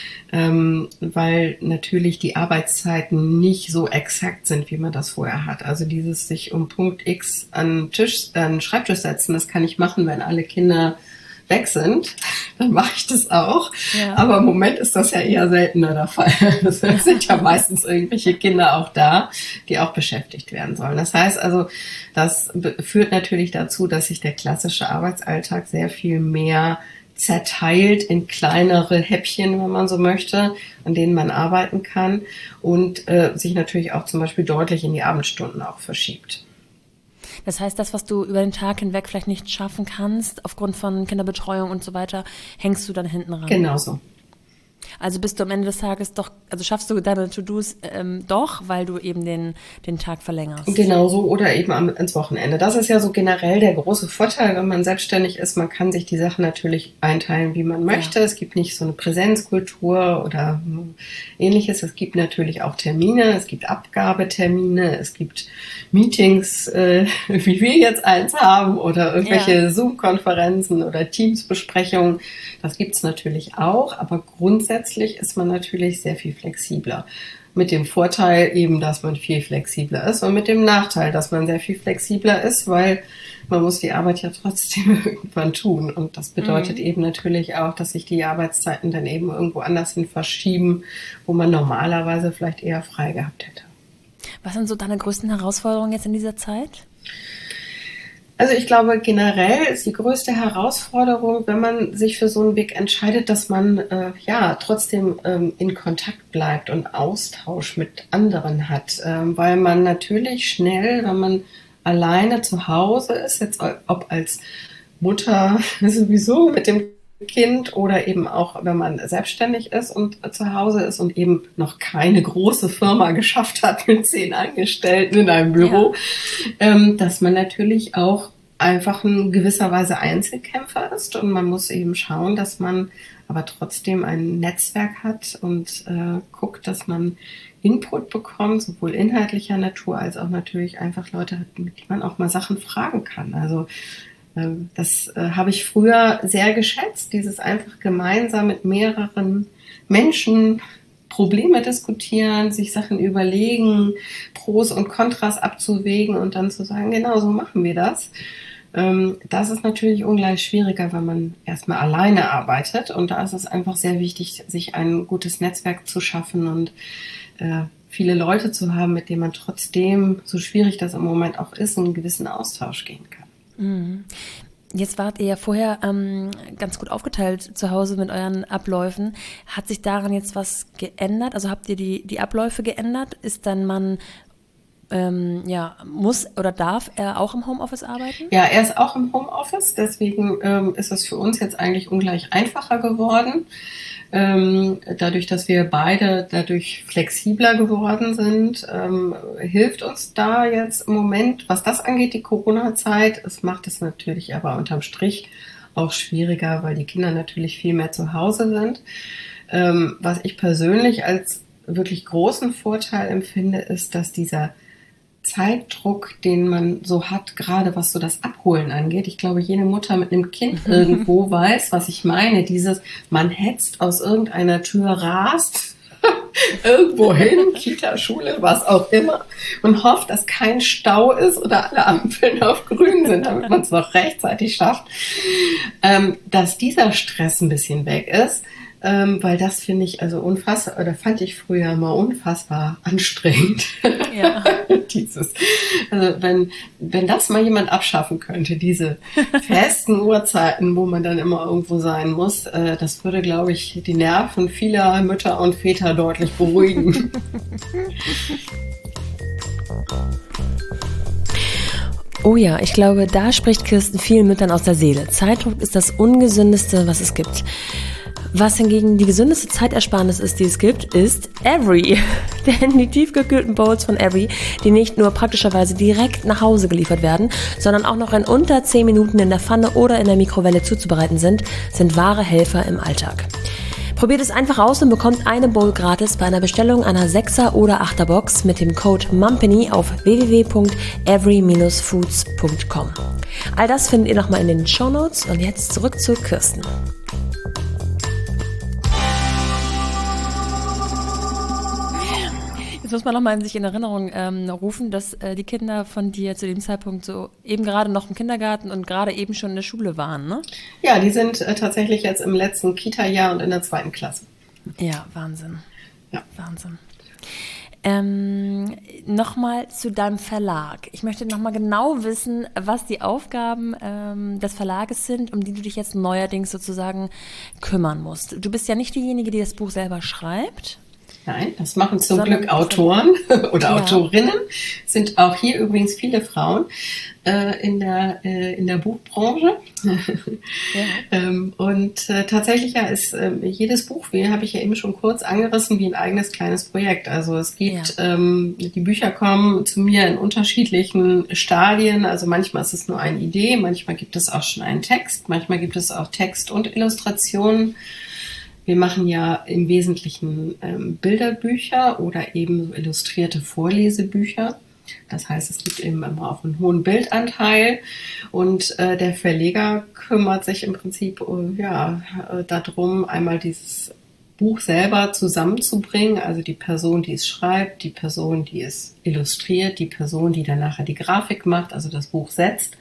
[SPEAKER 2] weil natürlich die Arbeitszeiten nicht so exakt sind, wie man das vorher hat. Also dieses sich um Punkt X an den Schreibtisch setzen, das kann ich machen, wenn alle Kinder weg sind, dann mache ich das auch. Ja. Aber im Moment ist das ja eher seltener der Fall. Es sind ja meistens irgendwelche Kinder auch da, die auch beschäftigt werden sollen. Das heißt also, das führt natürlich dazu, dass sich der klassische Arbeitsalltag sehr viel mehr zerteilt in kleinere Häppchen, wenn man so möchte, an denen man arbeiten kann und sich natürlich auch zum Beispiel deutlich in die Abendstunden auch verschiebt.
[SPEAKER 1] Das heißt, das, was du über den Tag hinweg vielleicht nicht schaffen kannst, aufgrund von Kinderbetreuung und so weiter, hängst du dann hinten ran?
[SPEAKER 2] Genau so.
[SPEAKER 1] Also bist du am Ende des Tages doch, also schaffst du deine To-Dos doch, weil du eben den Tag verlängerst.
[SPEAKER 2] Genau so oder eben ins Wochenende. Das ist ja so generell der große Vorteil, wenn man selbstständig ist. Man kann sich die Sachen natürlich einteilen, wie man möchte. Ja. Es gibt nicht so eine Präsenzkultur oder ähnliches. Es gibt natürlich auch Termine, es gibt Abgabetermine, es gibt Meetings, wie wir jetzt eins haben oder irgendwelche Zoom-Konferenzen oder Teams-Besprechungen. Das gibt's natürlich auch, aber grundsätzlich ist man natürlich sehr viel flexibler. Mit dem Vorteil eben, dass man viel flexibler ist und mit dem Nachteil, dass man sehr viel flexibler ist, weil man muss die Arbeit ja trotzdem irgendwann tun. Und das bedeutet eben natürlich auch, dass sich die Arbeitszeiten dann eben irgendwo anders hin verschieben, wo man normalerweise vielleicht eher frei gehabt hätte.
[SPEAKER 1] Was sind so deine größten Herausforderungen jetzt in dieser Zeit?
[SPEAKER 2] Also ich glaube, generell ist die größte Herausforderung, wenn man sich für so einen Weg entscheidet, dass man trotzdem in Kontakt bleibt und Austausch mit anderen hat. Weil man natürlich schnell, wenn man alleine zu Hause ist, jetzt ob als Mutter sowieso mit dem Kind oder eben auch, wenn man selbstständig ist und zu Hause ist und eben noch keine große Firma geschafft hat mit 10 Angestellten in einem Büro, dass man natürlich auch einfach in gewisser Weise Einzelkämpfer ist und man muss eben schauen, dass man aber trotzdem ein Netzwerk hat und guckt, dass man Input bekommt, sowohl inhaltlicher Natur als auch natürlich einfach Leute hat, mit denen man auch mal Sachen fragen kann. Also das habe ich früher sehr geschätzt, dieses einfach gemeinsam mit mehreren Menschen Probleme diskutieren, sich Sachen überlegen, Pros und Kontras abzuwägen und dann zu sagen, genau so machen wir das. Das ist natürlich ungleich schwieriger, wenn man erstmal alleine arbeitet und da ist es einfach sehr wichtig, sich ein gutes Netzwerk zu schaffen und viele Leute zu haben, mit denen man trotzdem, so schwierig das im Moment auch ist, in einen gewissen Austausch gehen kann.
[SPEAKER 1] Jetzt wart ihr ja vorher ganz gut aufgeteilt zu Hause mit euren Abläufen. Hat sich daran jetzt was geändert? Also habt ihr die Abläufe geändert? Ist dein Mann, muss oder darf er auch im Homeoffice arbeiten?
[SPEAKER 2] Ja, er ist auch im Homeoffice. Deswegen ist es für uns jetzt eigentlich ungleich einfacher geworden. Dadurch, dass wir beide dadurch flexibler geworden sind, hilft uns da jetzt im Moment, was das angeht, die Corona-Zeit. Es macht es natürlich aber unterm Strich auch schwieriger, weil die Kinder natürlich viel mehr zu Hause sind. Was ich persönlich als wirklich großen Vorteil empfinde, ist, dass dieser Zeitdruck, den man so hat, gerade was so das Abholen angeht. Ich glaube, jede Mutter mit einem Kind irgendwo weiß, was ich meine. Dieses, man hetzt aus irgendeiner Tür, rast irgendwo hin, Kita, Schule, was auch immer, und hofft, dass kein Stau ist oder alle Ampeln auf grün sind, damit man es noch rechtzeitig schafft, dass dieser Stress ein bisschen weg ist. Weil das finde ich also unfassbar, oder fand ich früher mal unfassbar anstrengend. Ja. Also wenn das mal jemand abschaffen könnte, diese festen Uhrzeiten, wo man dann immer irgendwo sein muss, das würde, glaube ich, die Nerven vieler Mütter und Väter deutlich beruhigen.
[SPEAKER 1] Oh ja, ich glaube, da spricht Kirsten vielen Müttern aus der Seele. Zeitdruck ist das Ungesündeste, was es gibt. Was hingegen die gesündeste Zeitersparnis ist, die es gibt, ist Every. Denn die tiefgekühlten Bowls von Every, die nicht nur praktischerweise direkt nach Hause geliefert werden, sondern auch noch in unter 10 Minuten in der Pfanne oder in der Mikrowelle zuzubereiten sind wahre Helfer im Alltag. Probiert es einfach aus und bekommt eine Bowl gratis bei einer Bestellung einer 6er oder 8er Box mit dem Code MUMPANY auf www.every-foods.com. All das findet ihr nochmal in den Shownotes und jetzt zurück zu Kirsten. Jetzt muss man nochmal sich in Erinnerung rufen, dass die Kinder von dir zu dem Zeitpunkt so eben gerade noch im Kindergarten und gerade eben schon in der Schule waren, ne?
[SPEAKER 2] Ja, die sind tatsächlich jetzt im letzten Kita-Jahr und in der 2. Klasse.
[SPEAKER 1] Ja, Wahnsinn.
[SPEAKER 2] Ja.
[SPEAKER 1] Wahnsinn. Nochmal zu deinem Verlag. Ich möchte nochmal genau wissen, was die Aufgaben des Verlages sind, um die du dich jetzt neuerdings sozusagen kümmern musst. Du bist ja nicht diejenige, die das Buch selber schreibt.
[SPEAKER 2] Nein, das machen zum Glück Autoren oder Autorinnen. Sind auch hier übrigens viele Frauen in der Buchbranche. Und tatsächlich ist jedes Buch, wie habe ich ja eben schon kurz angerissen, wie ein eigenes kleines Projekt. Also es gibt, die Bücher kommen zu mir in unterschiedlichen Stadien. Also manchmal ist es nur eine Idee, manchmal gibt es auch schon einen Text, manchmal gibt es auch Text und Illustrationen. Wir machen ja im Wesentlichen Bilderbücher oder eben so illustrierte Vorlesebücher. Das heißt, es gibt eben immer auch einen hohen Bildanteil und der Verleger kümmert sich im Prinzip darum, einmal dieses Buch selber zusammenzubringen, also die Person, die es schreibt, die Person, die es illustriert, die Person, die dann nachher die Grafik macht, also das Buch setzt.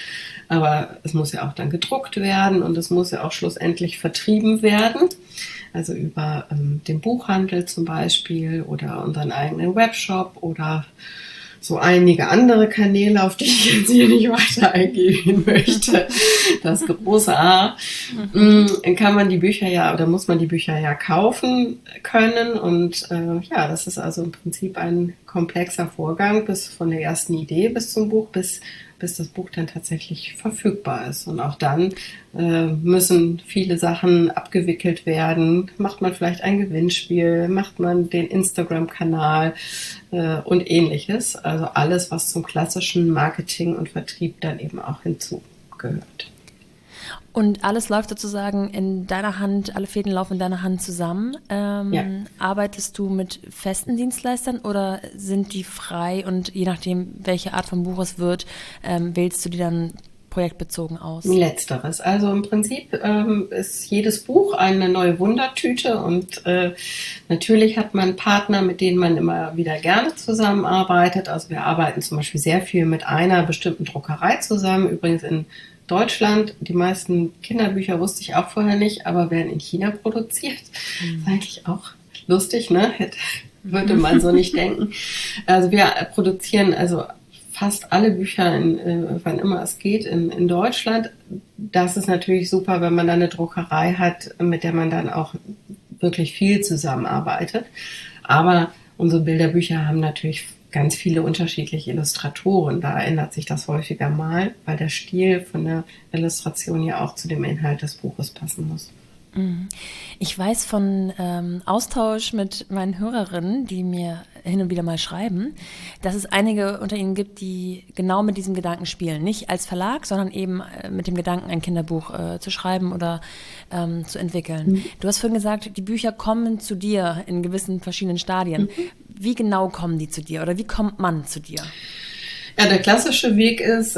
[SPEAKER 2] Aber es muss ja auch dann gedruckt werden und es muss ja auch schlussendlich vertrieben werden. Also über den Buchhandel zum Beispiel oder unseren eigenen Webshop oder so einige andere Kanäle, auf die ich jetzt hier nicht weiter eingehen möchte. Das große A. Dann kann man die Bücher muss man die Bücher ja kaufen können. Und das ist also im Prinzip ein komplexer Vorgang bis von der ersten Idee bis zum Buch, bis das Buch dann tatsächlich verfügbar ist. Und auch dann müssen viele Sachen abgewickelt werden. Macht man vielleicht ein Gewinnspiel, macht man den Instagram-Kanal und ähnliches. Also alles, was zum klassischen Marketing und Vertrieb dann eben auch hinzugehört.
[SPEAKER 1] Und alles läuft sozusagen in deiner Hand, alle Fäden laufen in deiner Hand zusammen. Arbeitest du mit festen Dienstleistern oder sind die frei und je nachdem, welche Art von Buch es wird, wählst du die dann projektbezogen aus?
[SPEAKER 2] Letzteres. Also im Prinzip ist jedes Buch eine neue Wundertüte und natürlich hat man Partner, mit denen man immer wieder gerne zusammenarbeitet. Also wir arbeiten zum Beispiel sehr viel mit einer bestimmten Druckerei zusammen, übrigens in Deutschland. Die meisten Kinderbücher wusste ich auch vorher nicht, aber werden in China produziert. Ist eigentlich auch lustig, ne? Würde man so nicht denken. Also wir produzieren also fast alle Bücher, wann immer es geht, in Deutschland. Das ist natürlich super, wenn man dann eine Druckerei hat, mit der man dann auch wirklich viel zusammenarbeitet. Aber unsere Bilderbücher haben natürlich ganz viele unterschiedliche Illustratoren. Da ändert sich das häufiger mal, weil der Stil von der Illustration ja auch zu dem Inhalt des Buches passen muss.
[SPEAKER 1] Ich weiß von Austausch mit meinen Hörerinnen, die mir hin und wieder mal schreiben, dass es einige unter ihnen gibt, die genau mit diesem Gedanken spielen. Nicht als Verlag, sondern eben mit dem Gedanken, ein Kinderbuch zu schreiben oder zu entwickeln. Du hast vorhin gesagt, die Bücher kommen zu dir in gewissen verschiedenen Stadien. Wie genau kommen die zu dir oder wie kommt man zu dir?
[SPEAKER 2] Ja, der klassische Weg ist,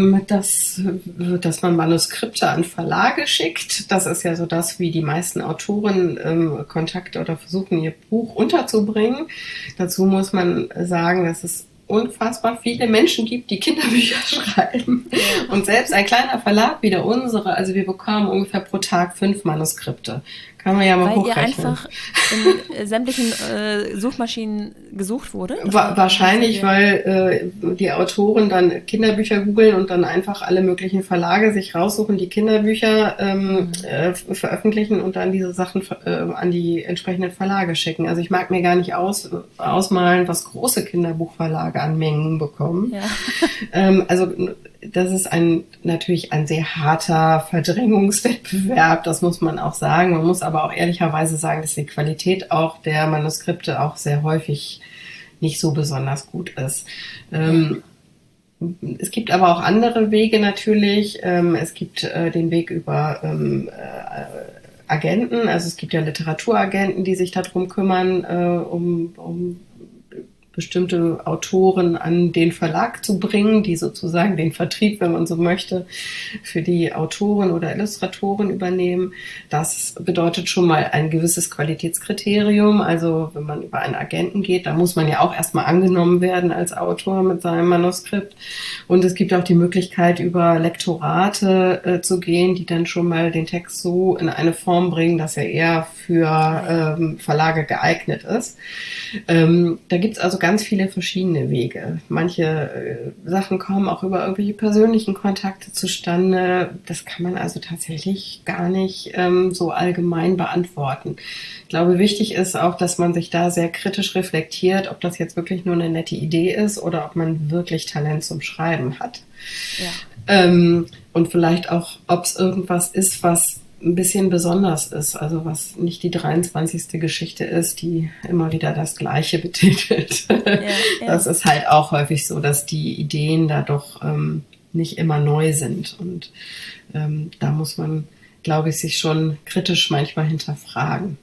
[SPEAKER 2] dass man Manuskripte an Verlage schickt. Das ist ja so das, wie die meisten Autoren Kontakte oder versuchen, ihr Buch unterzubringen. Dazu muss man sagen, dass es unfassbar viele Menschen gibt, die Kinderbücher schreiben. Und selbst ein kleiner Verlag wie der unsere, also wir bekommen ungefähr pro Tag 5 Manuskripte. Kann man ja mal hochrechnen.
[SPEAKER 1] Weil ihr einfach in sämtlichen Suchmaschinen gesucht wurde?
[SPEAKER 2] Wahrscheinlich, weil die Autoren dann Kinderbücher googeln und dann einfach alle möglichen Verlage sich raussuchen, die Kinderbücher veröffentlichen und dann diese Sachen an die entsprechenden Verlage schicken. Also ich mag mir gar nicht ausmalen, was große Kinderbuchverlage an Mengen bekommen. Ja. Also das ist natürlich ein sehr harter Verdrängungswettbewerb, das muss man auch sagen. Man muss aber auch ehrlicherweise sagen, dass die Qualität auch der Manuskripte auch sehr häufig nicht so besonders gut ist. Es gibt aber auch andere Wege natürlich. Es gibt den Weg über Agenten, also es gibt ja Literaturagenten, die sich darum kümmern, um bestimmte Autoren an den Verlag zu bringen, die sozusagen den Vertrieb, wenn man so möchte, für die Autoren oder Illustratoren übernehmen. Das bedeutet schon mal ein gewisses Qualitätskriterium. Also wenn man über einen Agenten geht, da muss man ja auch erstmal angenommen werden als Autor mit seinem Manuskript. Und es gibt auch die Möglichkeit, über Lektorate zu gehen, die dann schon mal den Text so in eine Form bringen, dass er eher für Verlage geeignet ist. Da gibt es also ganz viele verschiedene Wege. Manche Sachen kommen auch über irgendwelche persönlichen Kontakte zustande. Das kann man also tatsächlich gar nicht so allgemein beantworten. Ich glaube, wichtig ist auch, dass man sich da sehr kritisch reflektiert, ob das jetzt wirklich nur eine nette Idee ist oder ob man wirklich Talent zum Schreiben hat. Ja. Und vielleicht auch, ob es irgendwas ist, was ein bisschen besonders ist, also was nicht die 23. Geschichte ist, die immer wieder das Gleiche betitelt. Ja. Das ist halt auch häufig so, dass die Ideen da doch nicht immer neu sind und da muss man, glaube ich, sich schon kritisch manchmal hinterfragen.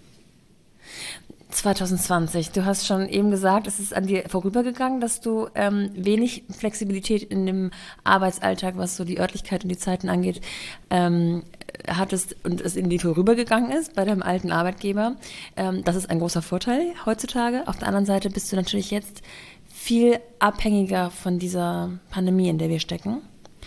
[SPEAKER 1] 2020, du hast schon eben gesagt, es ist an dir vorübergegangen, dass du wenig Flexibilität in dem Arbeitsalltag, was so die Örtlichkeit und die Zeiten angeht, hattest und es in dir vorübergegangen ist bei deinem alten Arbeitgeber. Das ist ein großer Vorteil heutzutage. Auf der anderen Seite bist du natürlich jetzt viel abhängiger von dieser Pandemie, in der wir stecken.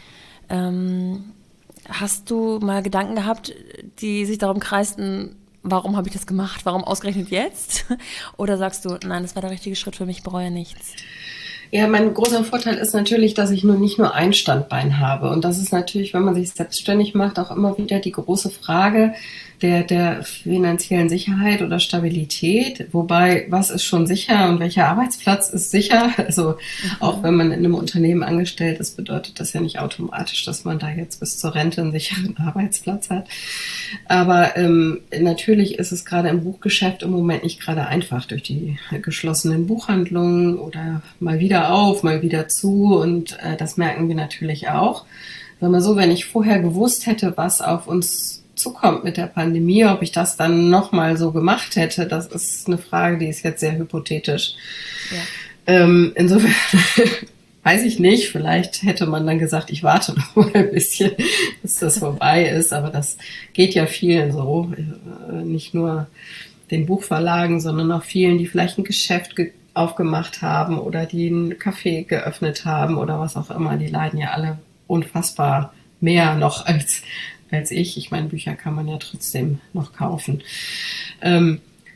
[SPEAKER 1] Hast du mal Gedanken gehabt, die sich darum kreisten, warum habe ich das gemacht? Warum ausgerechnet jetzt? Oder sagst du, nein, das war der richtige Schritt für mich, bereue nichts?
[SPEAKER 2] Ja, mein großer Vorteil ist natürlich, dass ich nicht nur ein Standbein habe. Und das ist natürlich, wenn man sich selbstständig macht, auch immer wieder die große Frage der finanziellen Sicherheit oder Stabilität. Wobei, was ist schon sicher und welcher Arbeitsplatz ist sicher? Also auch wenn man in einem Unternehmen angestellt ist, bedeutet das ja nicht automatisch, dass man da jetzt bis zur Rente einen sicheren Arbeitsplatz hat. Aber natürlich ist es gerade im Buchgeschäft im Moment nicht gerade einfach durch die geschlossenen Buchhandlungen oder mal wieder auf, mal wieder zu. Und das merken wir natürlich auch. Sagen wir so, wenn ich vorher gewusst hätte, was auf uns zukommt mit der Pandemie, ob ich das dann nochmal so gemacht hätte, das ist eine Frage, die ist jetzt sehr hypothetisch. Ja. Insofern weiß ich nicht, vielleicht hätte man dann gesagt, ich warte noch mal ein bisschen, bis das vorbei ist, aber das geht ja vielen so, nicht nur den Buchverlagen, sondern auch vielen, die vielleicht ein Geschäft aufgemacht haben oder die ein Café geöffnet haben oder was auch immer, die leiden ja alle unfassbar mehr noch als ich. Ich meine, Bücher kann man ja trotzdem noch kaufen. Für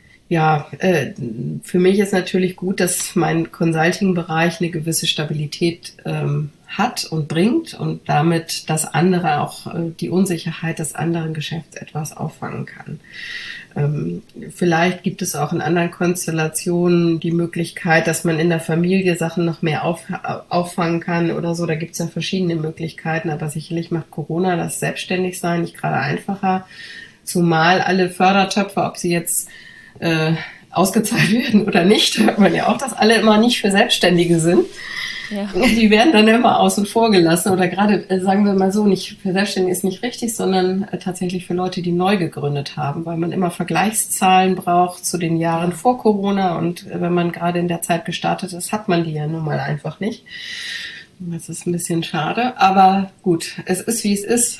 [SPEAKER 2] mich ist natürlich gut, dass mein Consulting-Bereich eine gewisse Stabilität hat und bringt und damit das andere auch die Unsicherheit des anderen Geschäfts etwas auffangen kann. Vielleicht gibt es auch in anderen Konstellationen die Möglichkeit, dass man in der Familie Sachen noch mehr auffangen kann oder so. Da gibt es ja verschiedene Möglichkeiten, aber sicherlich macht Corona das Selbstständigsein nicht gerade einfacher. Zumal alle Fördertöpfe, ob sie jetzt ausgezahlt werden oder nicht, hört man ja auch, dass alle immer nicht für Selbstständige sind. Ja. Die werden dann immer außen vor gelassen oder gerade, sagen wir mal so, nicht für Selbstständige ist nicht richtig, sondern tatsächlich für Leute, die neu gegründet haben, weil man immer Vergleichszahlen braucht zu den Jahren vor Corona und wenn man gerade in der Zeit gestartet ist, hat man die ja nun mal einfach nicht. Das ist ein bisschen schade, aber gut, es ist wie es ist.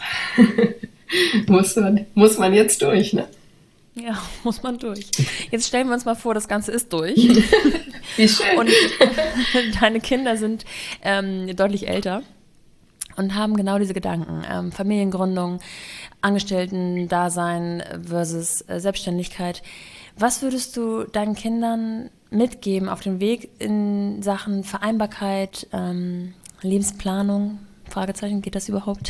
[SPEAKER 2] muss man jetzt durch, ne?
[SPEAKER 1] Ja, muss man durch. Jetzt stellen wir uns mal vor, das Ganze ist durch.
[SPEAKER 2] Wie schön.
[SPEAKER 1] Und deine Kinder sind deutlich älter und haben genau diese Gedanken. Familiengründung, Angestellten-Dasein versus Selbstständigkeit. Was würdest du deinen Kindern mitgeben auf dem Weg in Sachen Vereinbarkeit, Lebensplanung? Fragezeichen, geht das überhaupt?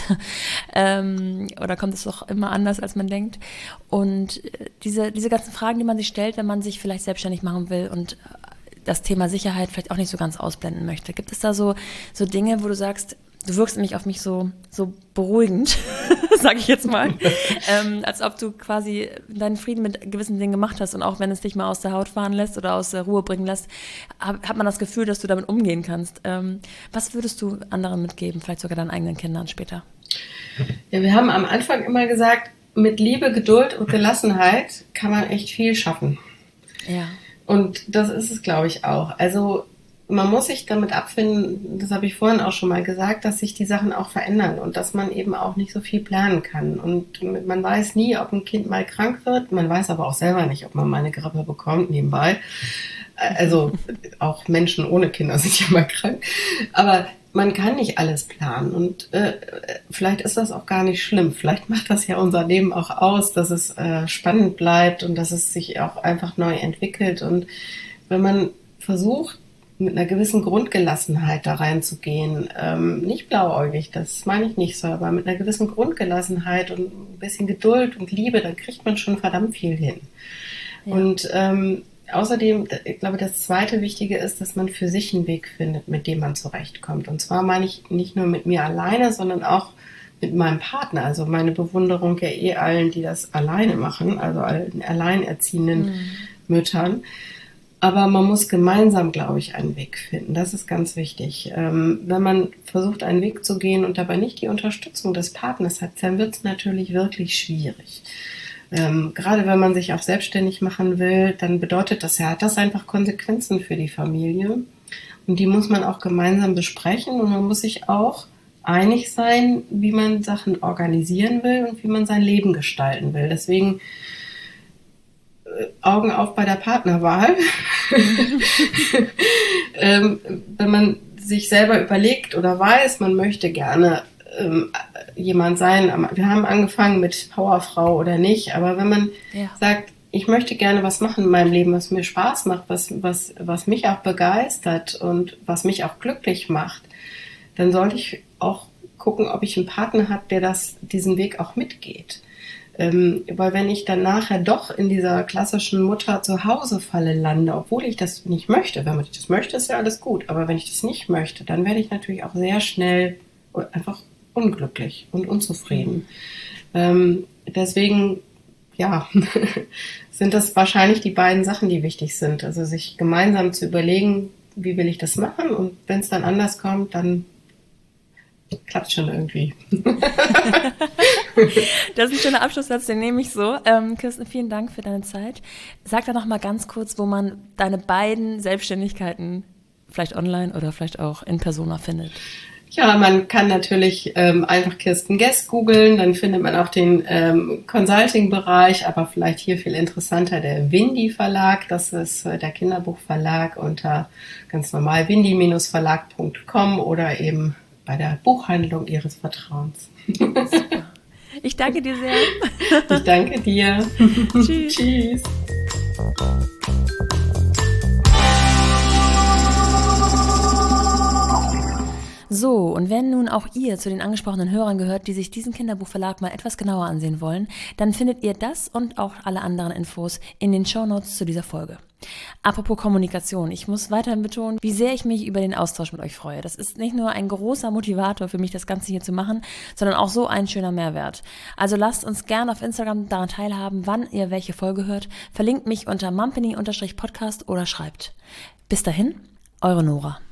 [SPEAKER 1] Oder kommt es doch immer anders, als man denkt? Und diese ganzen Fragen, die man sich stellt, wenn man sich vielleicht selbstständig machen will und das Thema Sicherheit vielleicht auch nicht so ganz ausblenden möchte. Gibt es da so Dinge, wo du sagst, du wirkst nämlich auf mich so beruhigend, sage ich jetzt mal, als ob du quasi deinen Frieden mit gewissen Dingen gemacht hast und auch wenn es dich mal aus der Haut fahren lässt oder aus der Ruhe bringen lässt, hat man das Gefühl, dass du damit umgehen kannst. Was würdest du anderen mitgeben, vielleicht sogar deinen eigenen Kindern später?
[SPEAKER 2] Ja, wir haben am Anfang immer gesagt, mit Liebe, Geduld und Gelassenheit kann man echt viel schaffen.
[SPEAKER 1] Ja.
[SPEAKER 2] Und das ist es, glaube ich, auch. Also man muss sich damit abfinden, das habe ich vorhin auch schon mal gesagt, dass sich die Sachen auch verändern und dass man eben auch nicht so viel planen kann. Und man weiß nie, ob ein Kind mal krank wird. Man weiß aber auch selber nicht, ob man mal eine Grippe bekommt nebenbei. Also auch Menschen ohne Kinder sind ja mal krank. Aber man kann nicht alles planen und vielleicht ist das auch gar nicht schlimm. Vielleicht macht das ja unser Leben auch aus, dass es spannend bleibt und dass es sich auch einfach neu entwickelt. Und wenn man versucht, mit einer gewissen Grundgelassenheit da reinzugehen. Nicht blauäugig, das meine ich nicht so, aber mit einer gewissen Grundgelassenheit und ein bisschen Geduld und Liebe, dann kriegt man schon verdammt viel hin. Ja. Und außerdem, ich glaube, das zweite Wichtige ist, dass man für sich einen Weg findet, mit dem man zurechtkommt. Und zwar meine ich nicht nur mit mir alleine, sondern auch mit meinem Partner. Also meine Bewunderung ja allen, die das alleine machen, also allen alleinerziehenden Müttern. Aber man muss gemeinsam, glaube ich, einen Weg finden. Das ist ganz wichtig. Wenn man versucht, einen Weg zu gehen und dabei nicht die Unterstützung des Partners hat, dann wird es natürlich wirklich schwierig. Gerade wenn man sich auch selbstständig machen will, dann bedeutet das ja, hat das einfach Konsequenzen für die Familie. Und die muss man auch gemeinsam besprechen und man muss sich auch einig sein, wie man Sachen organisieren will und wie man sein Leben gestalten will. Deswegen Augen auf bei der Partnerwahl. Wenn man sich selber überlegt oder weiß, man möchte gerne jemand sein. Wir haben angefangen mit Powerfrau oder nicht, aber wenn man sagt, ich möchte gerne was machen in meinem Leben, was mir Spaß macht, was mich auch begeistert und was mich auch glücklich macht, dann sollte ich auch gucken, ob ich einen Partner habe, der diesen Weg auch mitgeht. Weil wenn ich dann nachher doch in dieser klassischen Mutter-zu-Hause-Falle lande, obwohl ich das nicht möchte, wenn ich das möchte, ist ja alles gut, aber wenn ich das nicht möchte, dann werde ich natürlich auch sehr schnell einfach unglücklich und unzufrieden. Deswegen, sind das wahrscheinlich die beiden Sachen, die wichtig sind. Also sich gemeinsam zu überlegen, wie will ich das machen und wenn es dann anders kommt, dann klappt schon irgendwie.
[SPEAKER 1] Das ist ein schöner Abschlusssatz, den nehme ich so. Kirsten, vielen Dank für deine Zeit. Sag da noch mal ganz kurz, wo man deine beiden Selbstständigkeiten vielleicht online oder vielleicht auch in Persona findet.
[SPEAKER 2] Ja, man kann natürlich einfach Kirsten Guest googeln, dann findet man auch den Consulting-Bereich, aber vielleicht hier viel interessanter der Windy Verlag, das ist der Kinderbuchverlag unter ganz normal windy-verlag.com oder eben bei der Buchhandlung Ihres Vertrauens.
[SPEAKER 1] Super. Ich danke dir sehr.
[SPEAKER 2] Ich danke dir.
[SPEAKER 1] Tschüss.
[SPEAKER 2] Tschüss.
[SPEAKER 1] So, und wenn nun auch ihr zu den angesprochenen Hörern gehört, die sich diesen Kinderbuchverlag mal etwas genauer ansehen wollen, dann findet ihr das und auch alle anderen Infos in den Shownotes zu dieser Folge. Apropos Kommunikation, ich muss weiterhin betonen, wie sehr ich mich über den Austausch mit euch freue. Das ist nicht nur ein großer Motivator für mich, das Ganze hier zu machen, sondern auch so ein schöner Mehrwert. Also lasst uns gerne auf Instagram daran teilhaben, wann ihr welche Folge hört. Verlinkt mich unter mumpany_podcast oder schreibt. Bis dahin, eure Nora.